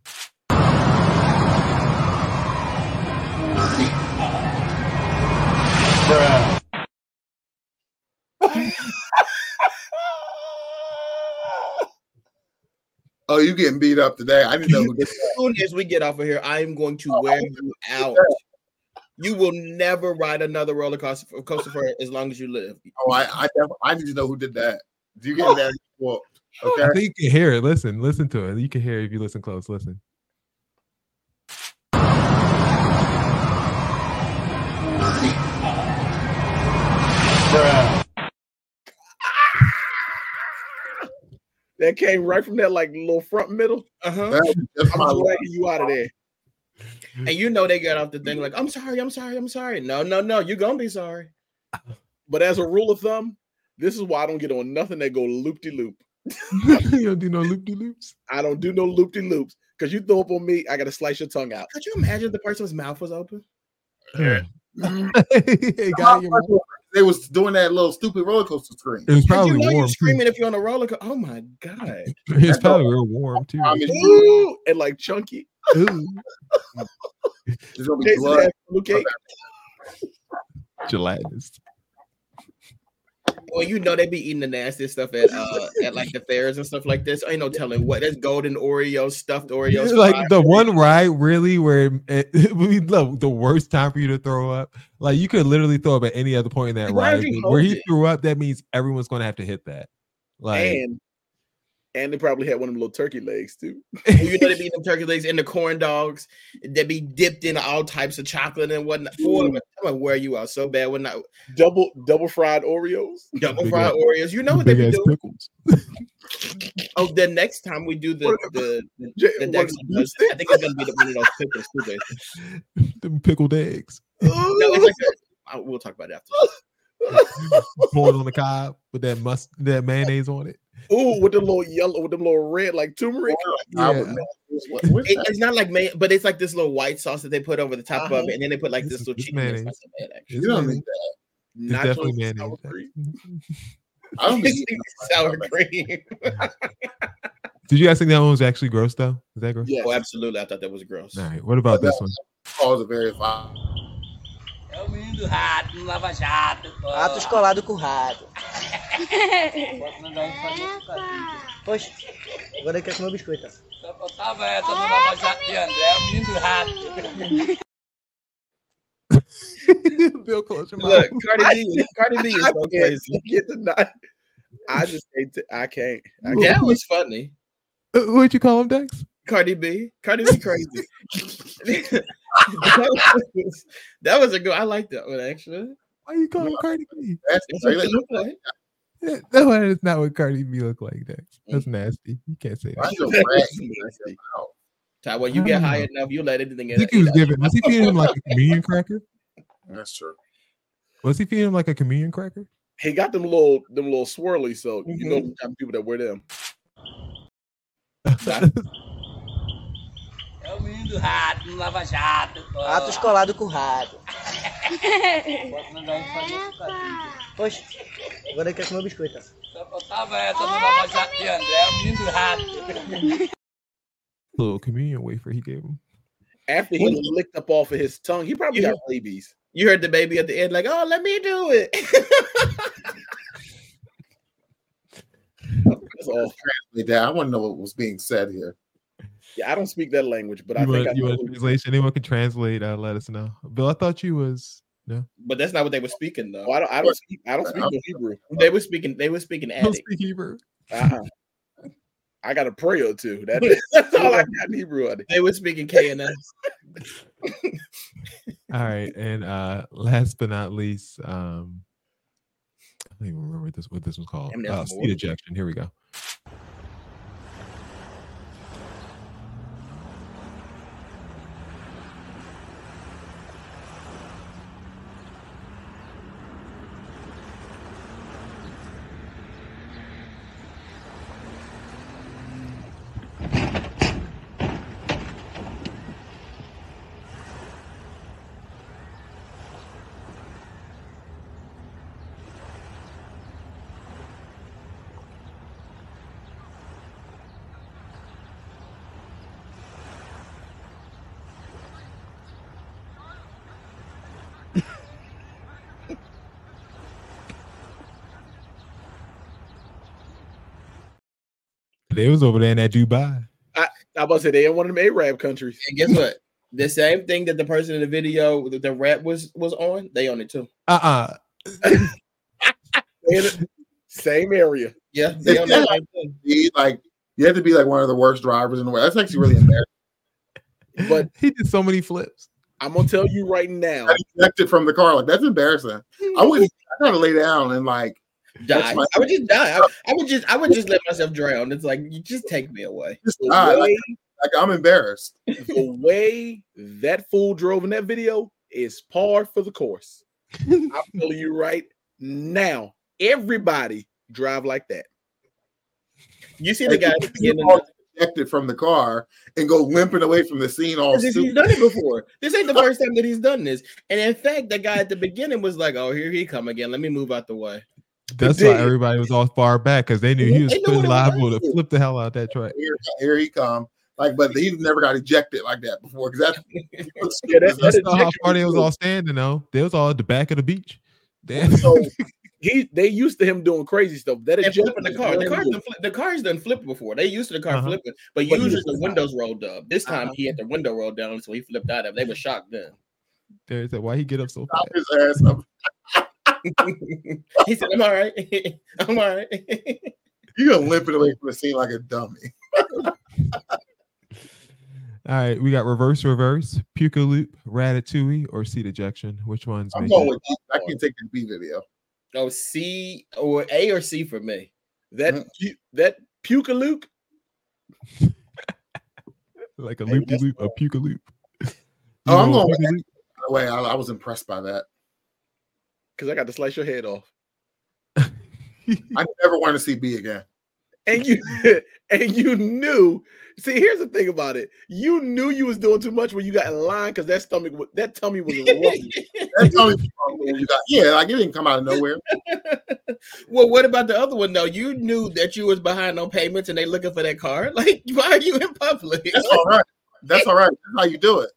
Oh, you getting beat up today? I didn't know who did that. As soon as we get off of here, I am going to wear you out. You will never ride another roller coaster for as long as you live. Oh, I need to know who did that. Do you get that? Well, okay. I think you can hear it. Listen to it. You can hear it if you listen close. Listen. That came right from that like little front middle. I'm dragging you out of there. And you know they got off the thing like, I'm sorry. No, you're gonna be sorry. But as a rule of thumb, this is why I don't get on nothing that go loop-de-loop. You don't do no loop-de-loops? I don't do no loop-de-loops. Because you throw up on me, I gotta slice your tongue out. Could you imagine the person's mouth was open? Yeah. They was doing that little stupid roller coaster scream. It was probably warm. You're screaming if you're on a roller coaster. Oh my god! It's probably real warm too. Ooh, and like chunky. There's gonna be blood. Gelatinous. Well, you know they be eating the nastiest stuff at like the fairs and stuff like this. Ain't no telling what. There's golden Oreos, stuffed Oreos. Like the one ride really where we love the worst time for you to throw up. Like you could literally throw up at any other point in that ride. Where he threw up, that means everyone's going to have to hit that. Like and they probably had one of them little turkey legs too. You know they be eating turkey legs and the corn dogs. They be dipped in all types of chocolate and whatnot. I'm gonna wear you out so bad. When not double fried Oreos. Double fried Oreos. You know what they be doing. Oh, the next time we do the next one, I think it's gonna be one of those pickles too. Them pickled eggs. No, it's like we'll talk about it after. Poured on the cob with that mayonnaise on it. Ooh, with the little yellow, with the little red, like turmeric. Yeah. It's not like but it's like this little white sauce that they put over the top of it, and then they put like this little chicken. Mayonnaise. You don't need that. It's definitely mayonnaise. I don't think sour cream. Did you guys think that one was actually gross though? Is that gross? Yeah. Oh, absolutely. I thought that was gross. All right. What about this one? Calls a very fine. É o menino do rato, no Lava Jato. Rato escolado com rato. Poxa, agora ele quer comer o biscoito. Só faltava essa no Lava Jato de André, é o menino do rato. Bill Culture. Look, Cardi B is so crazy. I just I can't. That was funny. What'd you call him, Dex? Cardi B crazy. that was a good. I like that one actually. Why you call him Cardi B? That's what they look like. No, that is not what Cardi B look like. Dex. That's nasty. You can't say that. Ty, when you get high enough, you let anything in. Was he feeding him like a communion cracker? That's true. Was he feeding him like a communion cracker? He got them little swirlies, so you know the type of people that wear them. É o menino do rato, no Lava Jato. Rato escolado com rato. Poxa, agora ele quer comer o biscoito. Só faltava essa no Lava Jato de André, é o menino do rato. Little communion wafer he gave him. After he licked up off of his tongue, he probably got babies. You heard the baby at the end, like, "Oh, let me do it." That's all. I want to know what was being said here. Yeah, I don't speak that language, but I want know translation. Anyone can translate. Let us know. Bill, I thought you was no, but that's not what they were speaking though. Oh, I don't speak no Hebrew. They were speaking. I don't speak Hebrew. I got a prayer or two. That's all I got in Hebrew. They were speaking KNS. All right, and last but not least, I don't even remember what this was called. Speed ejection. Here we go. they was over there in that Dubai. I about to say they in one of them Arab countries. And guess what? The same thing that the person in the video, the rap was on, they on it too. Same area. Yeah, they on that same thing. Like you have to be like one of the worst drivers in the world. That's actually really embarrassing. But he did so many flips. I'm gonna tell you right now. I ejected from the car. Like that's embarrassing. I gotta lay down and like die. I would just die. I would just let myself drown. It's like you just take me away. Just die. Like I'm embarrassed. The way that fool drove in that video is par for the course. I'm telling you right now, everybody drive like that. You see the guy ejected from the car and go limping away from the scene all he's done it before. This ain't the first time that he's done this. And in fact, the guy at the beginning was like, oh, here he come again. Let me move out the way. That's why everybody was all far back because they knew he was liable to flip the hell out that track. Here he come. Like, but he never got ejected like that before because that's not how far they was all standing though. They was all at the back of the beach. Damn. So they used to him doing crazy stuff. That is flipping the car. The car's done flipped before. They used to the car flipping, but usually the windows rolled up. This time he had the window rolled down, so he flipped out of it. They were shocked then. There's that. Why he get up so fast? His ass up. He said, "I'm all right. I'm all right." You gonna limp it away from the scene like a dummy. All right, we got reverse, puka loop, ratatouille, or seat ejection. Which one's? I'm going with I can take the B video. Oh, C or A or C for me. That puka loop, like a loop de loop, a puka loop. Oh, I'm going with that. By the way, I was impressed by that because I got to slice your head off. I never want to see B again. And you knew. See, here's the thing about it. You knew you was doing too much when you got in line because that tummy was that tummy you got, yeah, like it didn't come out of nowhere. Well, what about the other one though? You knew that you was behind on payments and they looking for that car. Like, why are you in public? That's all right. That's all right. That's how you do it.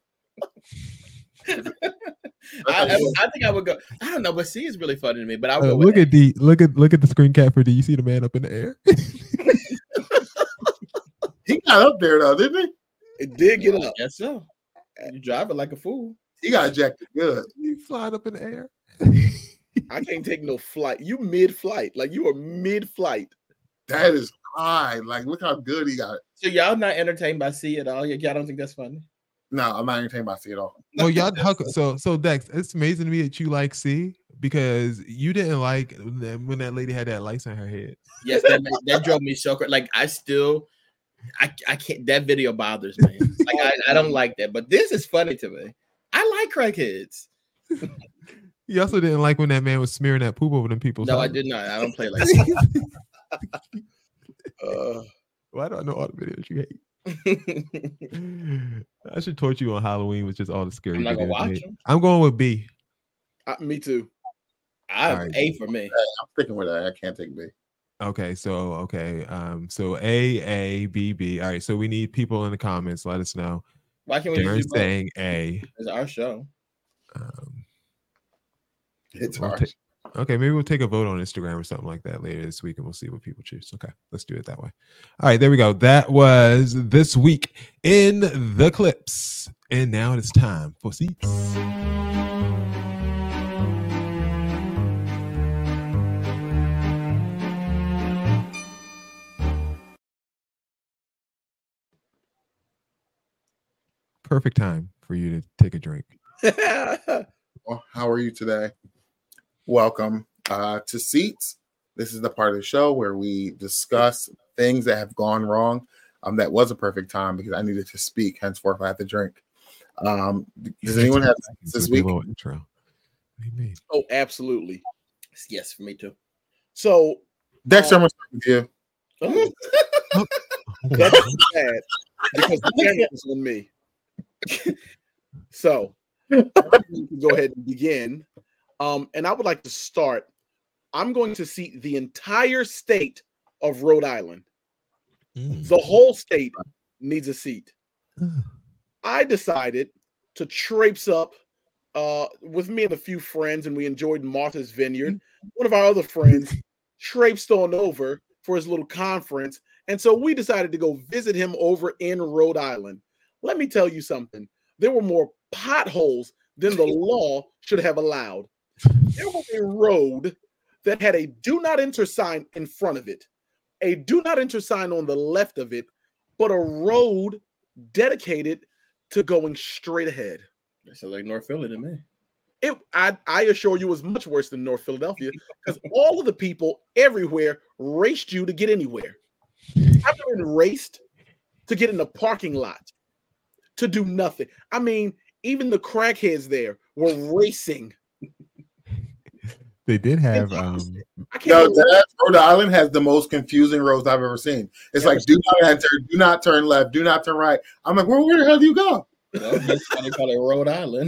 I think I would go. I don't know, but C is really funny to me. But I would go look at D. Look at the screen cap for D. You see the man up in the air. He got up there though, didn't he? It did get up. Yes, so. You drive it like a fool. He got ejected good. You flying up in the air. I can't take no flight. You mid-flight, like you are mid-flight. That is high. Like, look how good he got it. So y'all not entertained by C at all? Y'all don't think that's funny? No, I'm not entertained by C at all. Well, y'all so Dex, it's amazing to me that you like C because you didn't like when that lady had that lice on her head. Yes, that drove me so crazy. Like I can't. That video bothers me. Like I don't like that. But this is funny to me. I like crackheads. You also didn't like when that man was smearing that poop over them people. No, I did not. I don't play like that. Why do I know all the videos you hate? I should torture you on Halloween with just all the scary. I'm not gonna watch them. I'm going with B. Me too. A for me. I'm sticking with that. I can't take B. Okay, so A, B, B. All right, so we need people in the comments. Let us know. Why can't we just do saying A? It's our show. It's hard. Okay, maybe we'll take a vote on Instagram or something like that later this week, and we'll see what people choose. Okay, let's do it that way. All right, there we go. That was this week in the clips, and now it is time for seats. Perfect time for you to take a drink. Well, how are you today? Welcome to Seats. This is the part of the show where we discuss things that have gone wrong. That was a perfect time because I needed to speak. Henceforth, I have to drink. Does anyone have this week? Intro. Oh, absolutely. Yes, for me too. So, Dexter, I'm going to start with you. That's bad because the camera is on me. So, I'm going to go ahead and begin. And I would like to start. I'm going to seat the entire state of Rhode Island. The whole state needs a seat. I decided to traipse up with me and a few friends, and we enjoyed Martha's Vineyard. One of our other friends traipsed on over for his little conference. And so we decided to go visit him over in Rhode Island. Let me tell you something. There were more potholes than the law should have allowed. There was a road that had a do not enter sign in front of it, a do not enter sign on the left of it, but a road dedicated to going straight ahead. That sounds like North Philly to me. I assure you, it was much worse than North Philadelphia because all of the people everywhere raced you to get anywhere. I've been raced to get in the parking lot to do nothing. I mean, even the crackheads there were racing. They did have. Rhode Island has the most confusing roads I've ever seen. It's like do not enter, do not turn left, do not turn right. I'm like, where the hell do you go? Well, that's why they call it Rhode Island.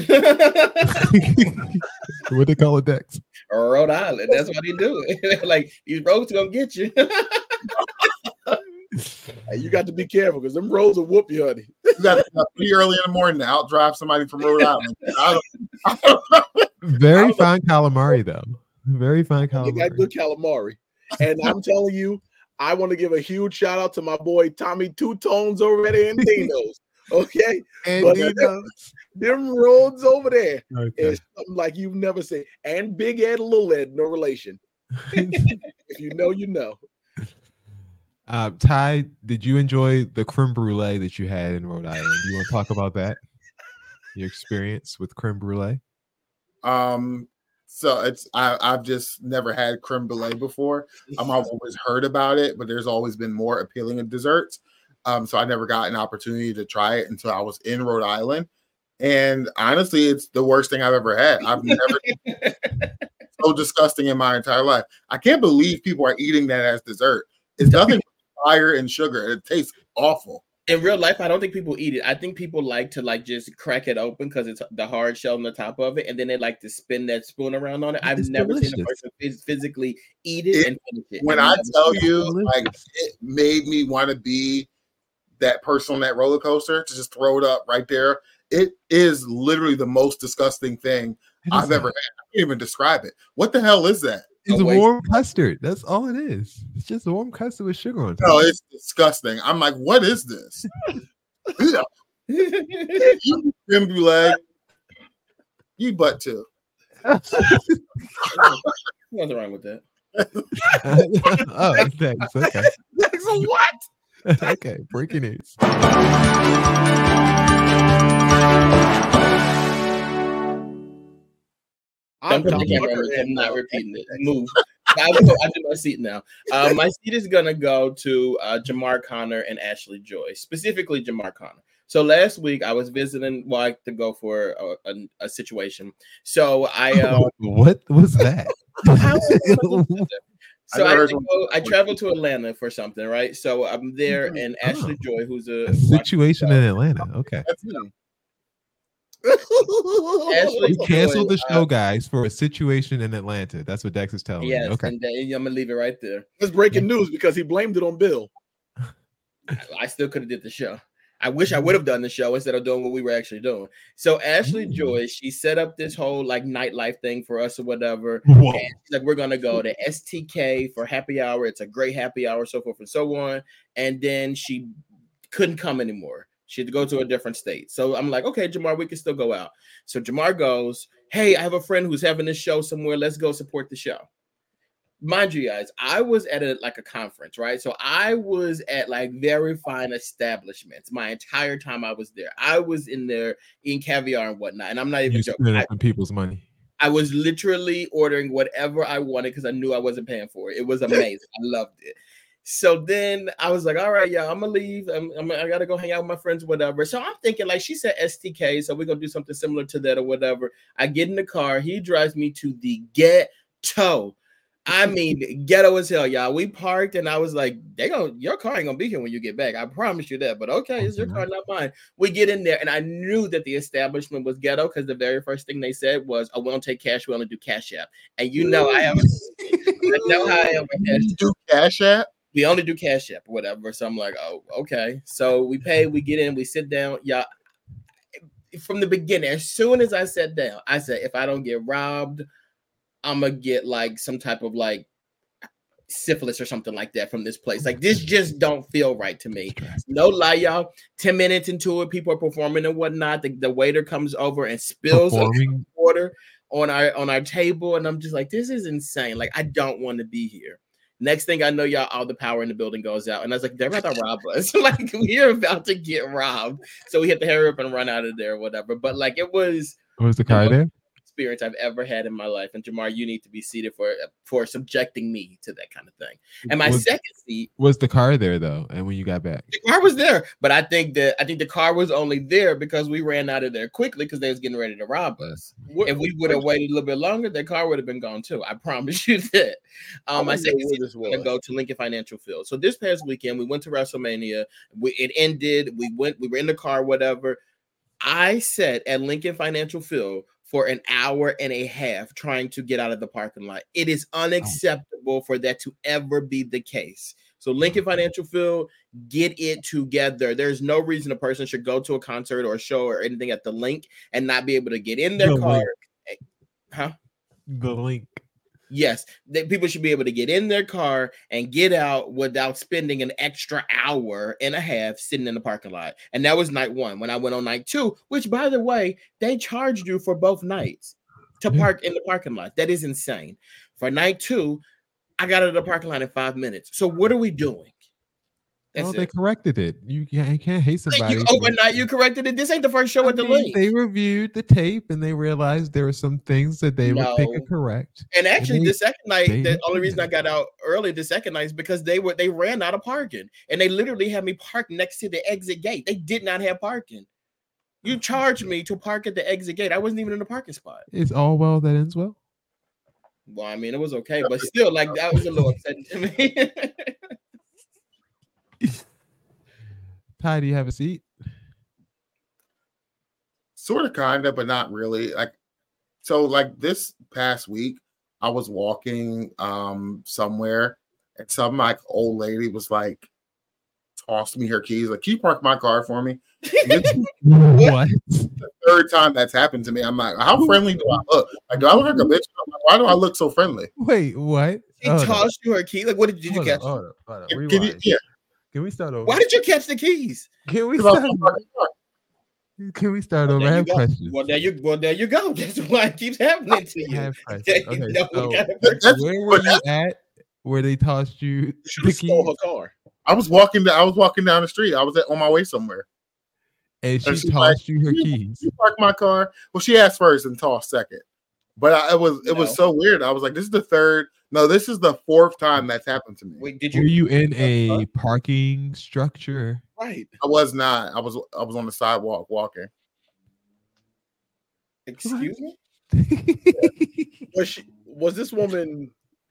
What they call it, Dex? Rhode Island. That's why they do it. Like these roads gonna get you. Hey, you got to be careful because them roads will whoop you, honey. You got to be pretty early in the morning to outdrive somebody from Rhode Island. Very fine calamari, though. Very fine calamari. You got good calamari, and I'm telling you, I want to give a huge shout out to my boy Tommy Two Tones over at Andino's. Okay, but them roads over there is something like you've never seen. And Big Ed, Little Ed, no relation. If you know, you know. Ty, did you enjoy the creme brulee that you had in Rhode Island? Do you want to talk about that? Your experience with creme brulee? So I've just never had creme brulee before. I've always heard about it, but there's always been more appealing in desserts. So I never got an opportunity to try it until I was in Rhode Island. And honestly, it's the worst thing I've ever had. I've never so disgusting in my entire life. I can't believe people are eating that as dessert. It's nothing but fire and sugar. It tastes awful. In real life, I don't think people eat it. I think people like to just crack it open because it's the hard shell on the top of it, and then they like to spin that spoon around on it. I've never seen a person physically eat it and finish it. When I tell you, like, it made me want to be that person on that roller coaster to just throw it up right there. It is literally the most disgusting thing I've ever had. I can't even describe it. What the hell is that? It's warm custard. That's all it is. It's just warm custard with sugar on top. No, it's disgusting. I'm like, what is this? You creme brulee. You butt too. Nothing wrong with that. Oh, thanks. Okay. Thanks for what? Okay, breaking news. I'm not repeating it. Move. I do my seat now. My seat is gonna go to Jamar Connor and Ashley Joy, specifically Jamar Connor. So last week I was visiting, to go for a situation. So what was that? So I traveled to Atlanta for something, right? So I'm there, and Ashley Joy, who's a situation in Atlanta. Okay. We canceled the show, guys, for a situation in Atlanta. That's what Dex is telling me. Okay. And I'm gonna leave it right there. It's breaking news because he blamed it on Bill. I still could have did the show. I wish I would have done the show instead of doing what we were actually doing. So Ashley Joy, she set up this whole nightlife thing for us or whatever. And she's like, we're gonna go to STK for happy hour. It's a great happy hour, so forth and so on. And then she couldn't come anymore. She had to go to a different state. So I'm like, okay, Jamar, we can still go out. So Jamar goes, hey, I have a friend who's having this show somewhere. Let's go support the show. Mind you, guys, I was at a conference, right? So I was at very fine establishments my entire time I was there. I was in there eating caviar and whatnot, and I'm not even joking. People's money. I was literally ordering whatever I wanted because I knew I wasn't paying for it. It was amazing. I loved it. So then I was like, all right, y'all, I'm gonna leave. I gotta go hang out with my friends, whatever. So I'm thinking, she said STK, so we're gonna do something similar to that or whatever. I get in the car, he drives me to the ghetto. I mean, ghetto as hell, y'all. We parked, and I was like, your car ain't gonna be here when you get back. I promise you that. But okay, it's your car, not mine. We get in there, and I knew that the establishment was ghetto because the very first thing they said was, "Oh, we don't take cash. We only do Cash App." And you know, I know how I am with Cash. You do Cash App? We only do Cash App or whatever. So I'm like, oh, okay. So we pay. We get in. We sit down, y'all. From the beginning, as soon as I sat down, I said, if I don't get robbed, I'm gonna get some type of syphilis or something like that from this place. Like this just don't feel right to me. No lie, y'all. 10 minutes into it, people are performing and whatnot. The waiter comes over and spills water on our table, and I'm just like, this is insane. Like I don't want to be here. Next thing I know, y'all, all the power in the building goes out, and I was like, they're about to rob us. Like we're about to get robbed, so we have to hurry up and run out of there, or whatever. But like it was the car there? Experience I've ever had in my life, and Jamar, you need to be seated for subjecting me to that kind of thing. And my second seat was the car there though, and when you got back, the car was there, but I think the car was only there because we ran out of there quickly because they was getting ready to rob us. If we would have waited a little bit longer, the car would have been gone too. I promise you that. My second seat was going to go to Lincoln Financial Field. So this past weekend we went to WrestleMania. It ended. We were in the car, whatever. I sat at Lincoln Financial Field for an hour and a half trying to get out of the parking lot. It is unacceptable for that to ever be the case. So Lincoln Financial Field, get it together. There's no reason a person should go to a concert or a show or anything at the Link and not be able to get in their car. Huh? The Link. Yes, people should be able to get in their car and get out without spending an extra hour and a half sitting in the parking lot. And that was night one. When I went on night two, which by the way, they charged you for both nights to park in the parking lot. That is insane. For night two, I got out of the parking lot in 5 minutes. So what are we doing? They corrected it. You can't hate somebody. Overnight, you corrected it. This ain't the first show at the Link. They reviewed the tape and they realized there were some things that they would pick and correct. And actually, the second night, the only reason I got out early the second night is because they ran out of parking, and they literally had me parked next to the exit gate. They did not have parking. You charged me to park at the exit gate. I wasn't even in the parking spot. It's all well that ends well. Well, I mean, it was okay, but still, like that was a little upsetting to me. Ty, do you have a seat? Sort of, kind of, but not really. Like this past week, I was walking somewhere, and some like old lady was like, tossed me her keys. Like, can you park my car for me? What? The third time that's happened to me. I'm like, how friendly do I look? Like, do I look like a bitch? Like, why do I look so friendly? Wait, what? She tossed you her key. Like, what did you catch? Hold on. Can we start over? Why did you catch the keys? Can we start over? I have questions. Well, there you go. That's why it keeps happening to you. I have questions. Okay, so where were you at? Where they tossed you? She stole her car. I was walking down the street. I was on my way somewhere. And she tossed you her keys. You parked my car. Well, she asked first and tossed second. But it was so weird. I was like, this is the fourth time that's happened to me. Wait, were you in a parking structure? Right. I was not. I was on the sidewalk walking. Excuse me? Was this woman?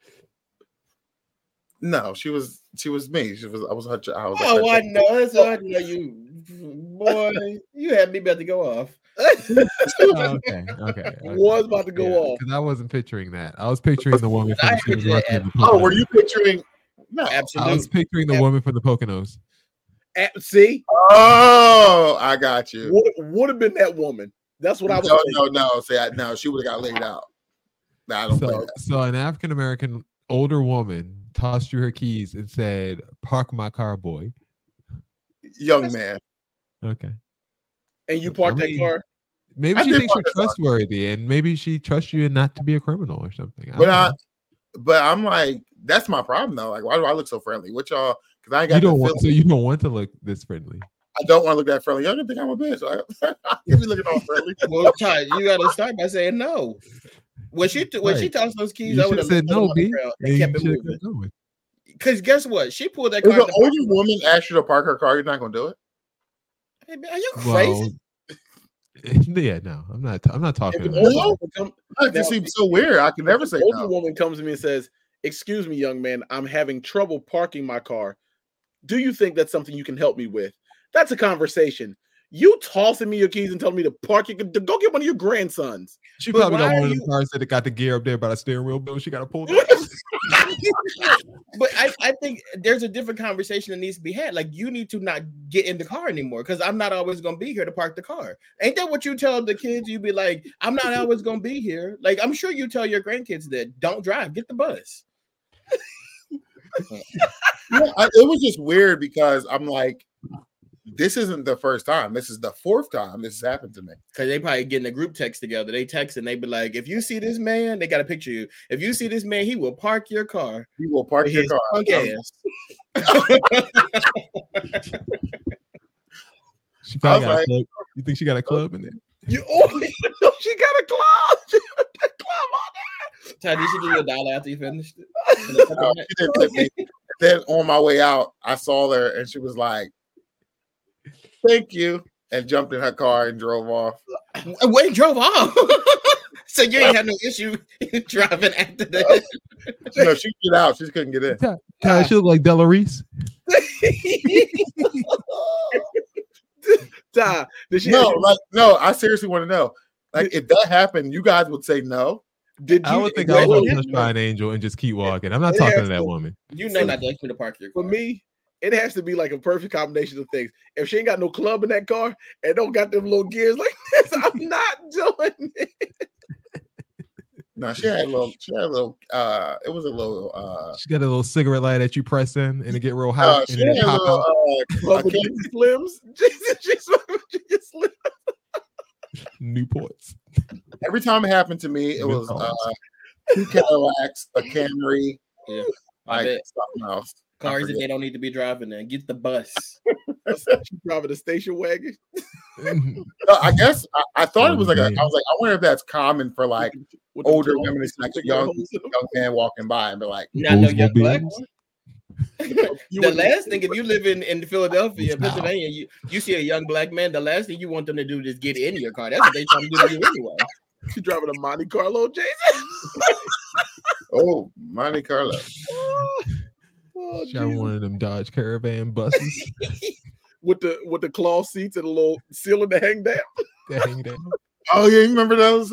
No, she was me. I was her. I know. That's all I know. You boy, you had me about to go off. Okay. Was about to go off because I wasn't picturing that. I was picturing the woman. Were you picturing? No, absolutely. I was picturing the woman from the Poconos. See? Oh, I got you. Would have been that woman. That's what I was. No. She would have got laid out. No, I don't play that. So an African American older woman tossed you her keys and said, "Park my car, boy." Young man. Okay. And you parked that car? Maybe she thinks you're trustworthy, and maybe she trusts you and not to be a criminal or something. But I'm like, that's my problem though. Like, why do I look so friendly? What y'all? Because I ain't got. You don't want to look this friendly. I don't want to look that friendly. Y'all don't think I'm a bitch. You be looking all friendly. Well, Ty, you got to start by saying no. When she tossed those keys, I would have said no, B. And kept it moving. Because guess what? She pulled that car. If an older woman asked you to park her car, you're not gonna do it. Hey, man, are you crazy? Yeah, no, I'm not talking about that. It seems so weird. I can never say no. Older woman comes to me and says, "Excuse me, young man, I'm having trouble parking my car. Do you think that's something you can help me with?" That's a conversation. You tossing me your keys and telling me to park it, to go get one of your grandsons. She probably got one of the cars that got the gear up there by the steering wheel bill. She got to pull But I think there's a different conversation that needs to be had. Like, you need to not get in the car anymore because I'm not always going to be here to park the car. Ain't that what you tell the kids? You be like, I'm not always going to be here. Like, I'm sure you tell your grandkids that don't drive, get the bus. It was just weird because I'm like, this isn't the first time. This is the fourth time this has happened to me. Because they probably getting a group text together. They text and they be like, if you see this man, they got a picture of you. If you see this man, he will park your car. He will park your car. Punk ass. She probably got a club. You think she got a club in there? She got a club. She got a club on there. Ty, did she do your dollar after you finished it? No, she didn't tip me. Then on my way out, I saw her and she was like, "Thank you," and jumped in her car and drove off. Wait, drove off? So you ain't had no issue driving after that? No, she could get out. She just couldn't get in. Ty, she look like Della Reese. Ty, no, I seriously want to know. Like, if that happened, you guys would say no. I would think I was touched by an angel and just keep walking. I'm not talking to that woman. You know not to ask me to park your car. For me, it has to be like a perfect combination of things. If she ain't got no club in that car and don't got them little gears like this, I'm not doing it. No, she had a little, it was a little, she got a little cigarette light that you press in and it get real hot and then it pop out. Slims. She's Slims. Newports. Every time it happened to me, it was 2 Cadillacs, a Camry, like something else. Cars that they don't need to be driving in. Get the bus. She's driving a station wagon. I guess I thought it was like I was like, I wonder if that's common for like older women. It's like young man walking by and be like, not no young black one. The last thing, if you live in Philadelphia, Pennsylvania, you see a young black man, the last thing you want them to do is get in your car. That's what they trying to do to you anyway. She's driving a Monte Carlo, Jason. Oh, Monte Carlo. Driving one of them Dodge Caravan buses with the cloth seats and a little ceiling to hang down. Oh yeah, you remember those?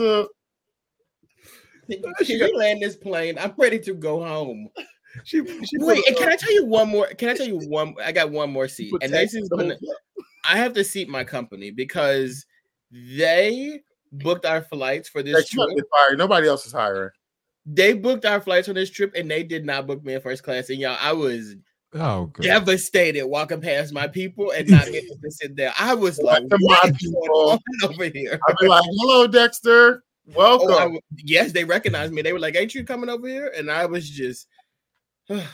She land this plane. I'm ready to go home. Wait, and can I tell you one more? I got one more seat, and this is I have to seat my company because they booked our flights for this trip. Nobody else is hiring. They booked our flights on this trip, and they did not book me in first class. And y'all, I was devastated walking past my people and not being able to sit there. I was like, "What's going on over here?" I'd be like, "Hello, Dexter. Welcome." Yes, they recognized me. They were like, "Ain't you coming over here?" And I was just. But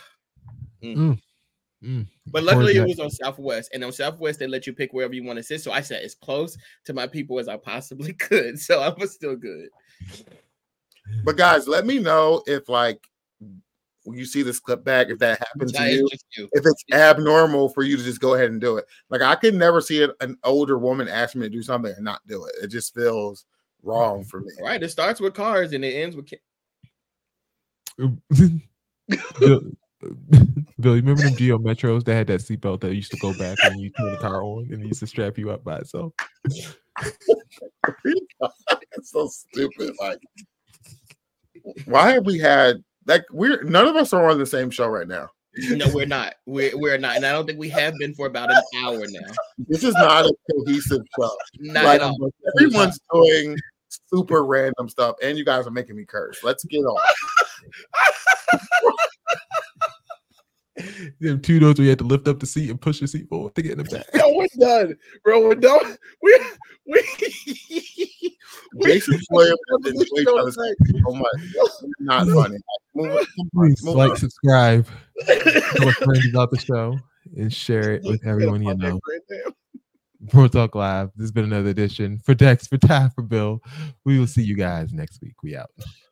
luckily it was on Southwest, and on Southwest they let you pick wherever you want to sit. So I sat as close to my people as I possibly could. So I was still good. But guys, let me know if like when you see this clip back, if that happens to you, if it's abnormal for you to just go ahead and do it. Like I could never see an older woman ask me to do something and not do it. It just feels wrong for me. Right. It starts with cars and it ends with Bill, you remember them Geo Metros that had that seatbelt that used to go back when you turn the car on and it used to strap you up by itself? It's so stupid. Like, why have we had like none of us are on the same show right now? No, we're not. We're not, and I don't think we have been for about an hour now. This is not a cohesive show. Not at all. Everyone's doing super random stuff, and you guys are making me curse. Let's get on. Them 2 doors where you had to lift up the seat and push the seat forward to get in the back. No, we're done, bro. We're done. We Jason Williams so much. Not funny. Please like, subscribe, tell friends about the show, and share it with everyone you know. Bro Talk Live. This has been another edition. For Dex, for Ty, for Bill. We will see you guys next week. We out.